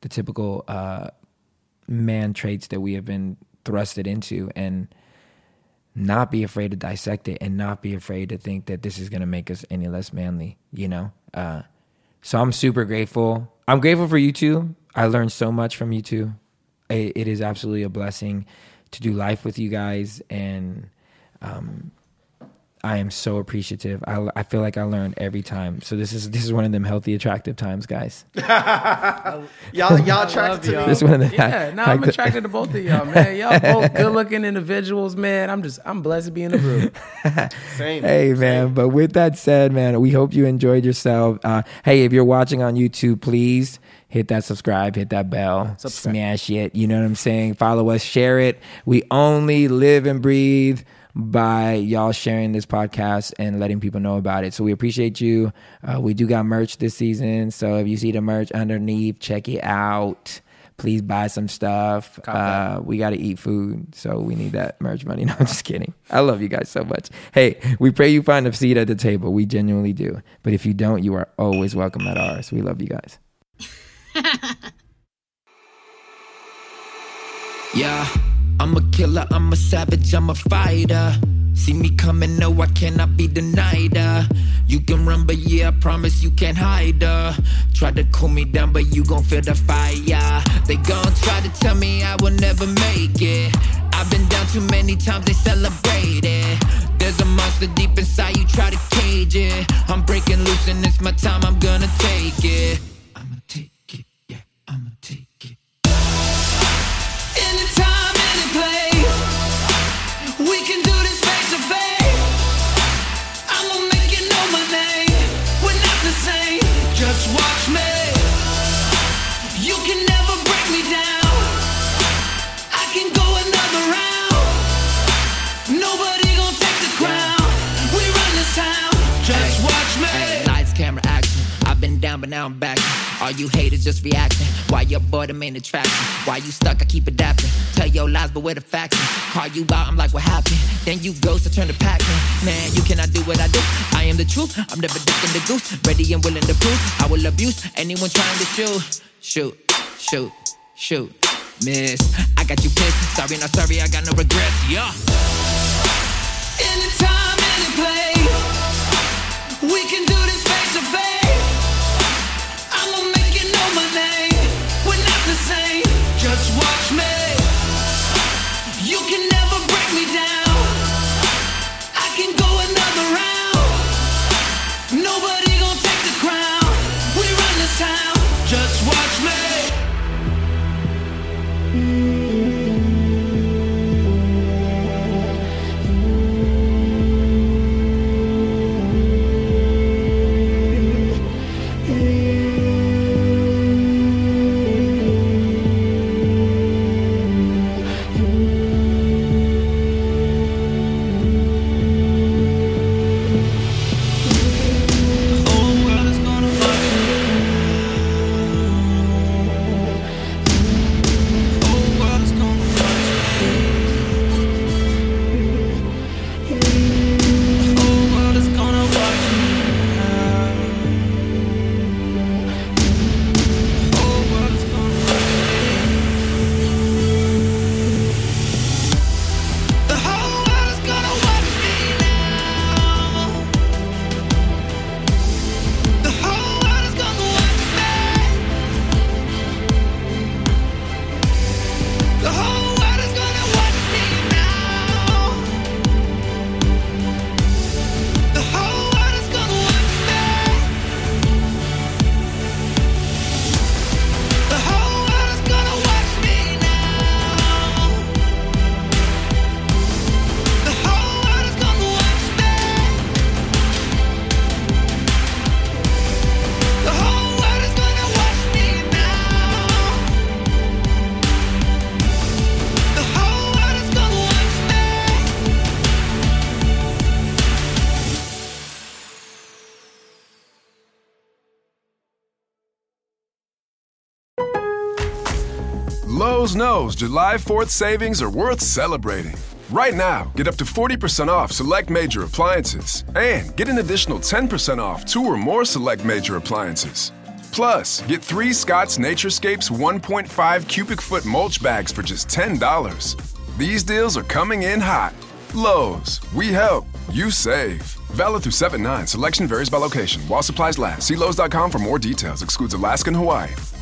man traits that we have been thrusted into, and not be afraid to dissect it, and not be afraid to think that this is going to make us any less manly, So I'm super grateful. I'm grateful for you two. I learned so much from you two. It is absolutely a blessing to do life with you guys, and I am so appreciative. I feel like I learn every time. So this is one of them healthy, attractive times, guys. y'all attracted to me. This is one of the I'm attracted to both of y'all, man. Y'all both good-looking individuals, man. I'm blessed to be in the group. Same. Hey, man. But with that said, man, we hope you enjoyed yourself. Hey, if you're watching on YouTube, please hit that subscribe, hit that bell, smash it. You know what I'm saying? Follow us, share it. We only live and breathe by y'all sharing this podcast and letting people know about it. So we appreciate you. We do got merch this season. So if you see the merch underneath, check it out. Please buy some stuff. We got to eat food. So we need that merch money. No, I'm just kidding. I love you guys so much. Hey, we pray you find a seat at the table. We genuinely do. But if you don't, you are always welcome at ours. We love you guys. Yeah, I'm a killer, I'm a savage, I'm a fighter. See me coming, no, I cannot be denied. You can run, but yeah, I promise you can't hide. Try to cool me down, but you gon' feel the fire. They gon' try to tell me I will never make it. I've been down too many times, they celebrate it. There's a monster deep inside, you try to cage it. I'm breaking loose and it's my time, I'm gonna take it. I'ma take it, yeah, I'ma take it. Anytime, any place, we can do this face to face. I'ma make you know my name. We're not the same, just watch me. You can never break me down. I can go another round. Nobody gon' take the crown. We run this town, just watch me. Hey, lights, camera, action. I've been down, but now I'm back. All you haters just reacting. Why your boy the main attraction? Why you stuck? I keep adapting. Tell your lies, but where the facts? Call you out, I'm like, what happened? Then you ghost, I turn the pack in. Man, you cannot do what I do. I am the truth. I'm never ducking the goose. Ready and willing to prove. I will abuse anyone trying to shoot. Shoot. Miss, I got you pissed. Sorry, not sorry, I got no regrets. Yeah. Anytime, any place, we can do this face to face. I'ma make you know my name. We're not the same, just watch me. You can never break me down. I can go another round. Nobody gon' take the crown. We run this town, just watch me. Lowe's knows July 4th savings are worth celebrating. Right now, get up to 40% off select major appliances and get an additional 10% off 2 or more select major appliances. Plus, get 3 Scott's Naturescapes 1.5 cubic foot mulch bags for just $10. These deals are coming in hot. Lowe's, we help, you save. Valid through 7/9. Selection varies by location. While supplies last. See Lowe's.com for more details. Excludes Alaska and Hawaii.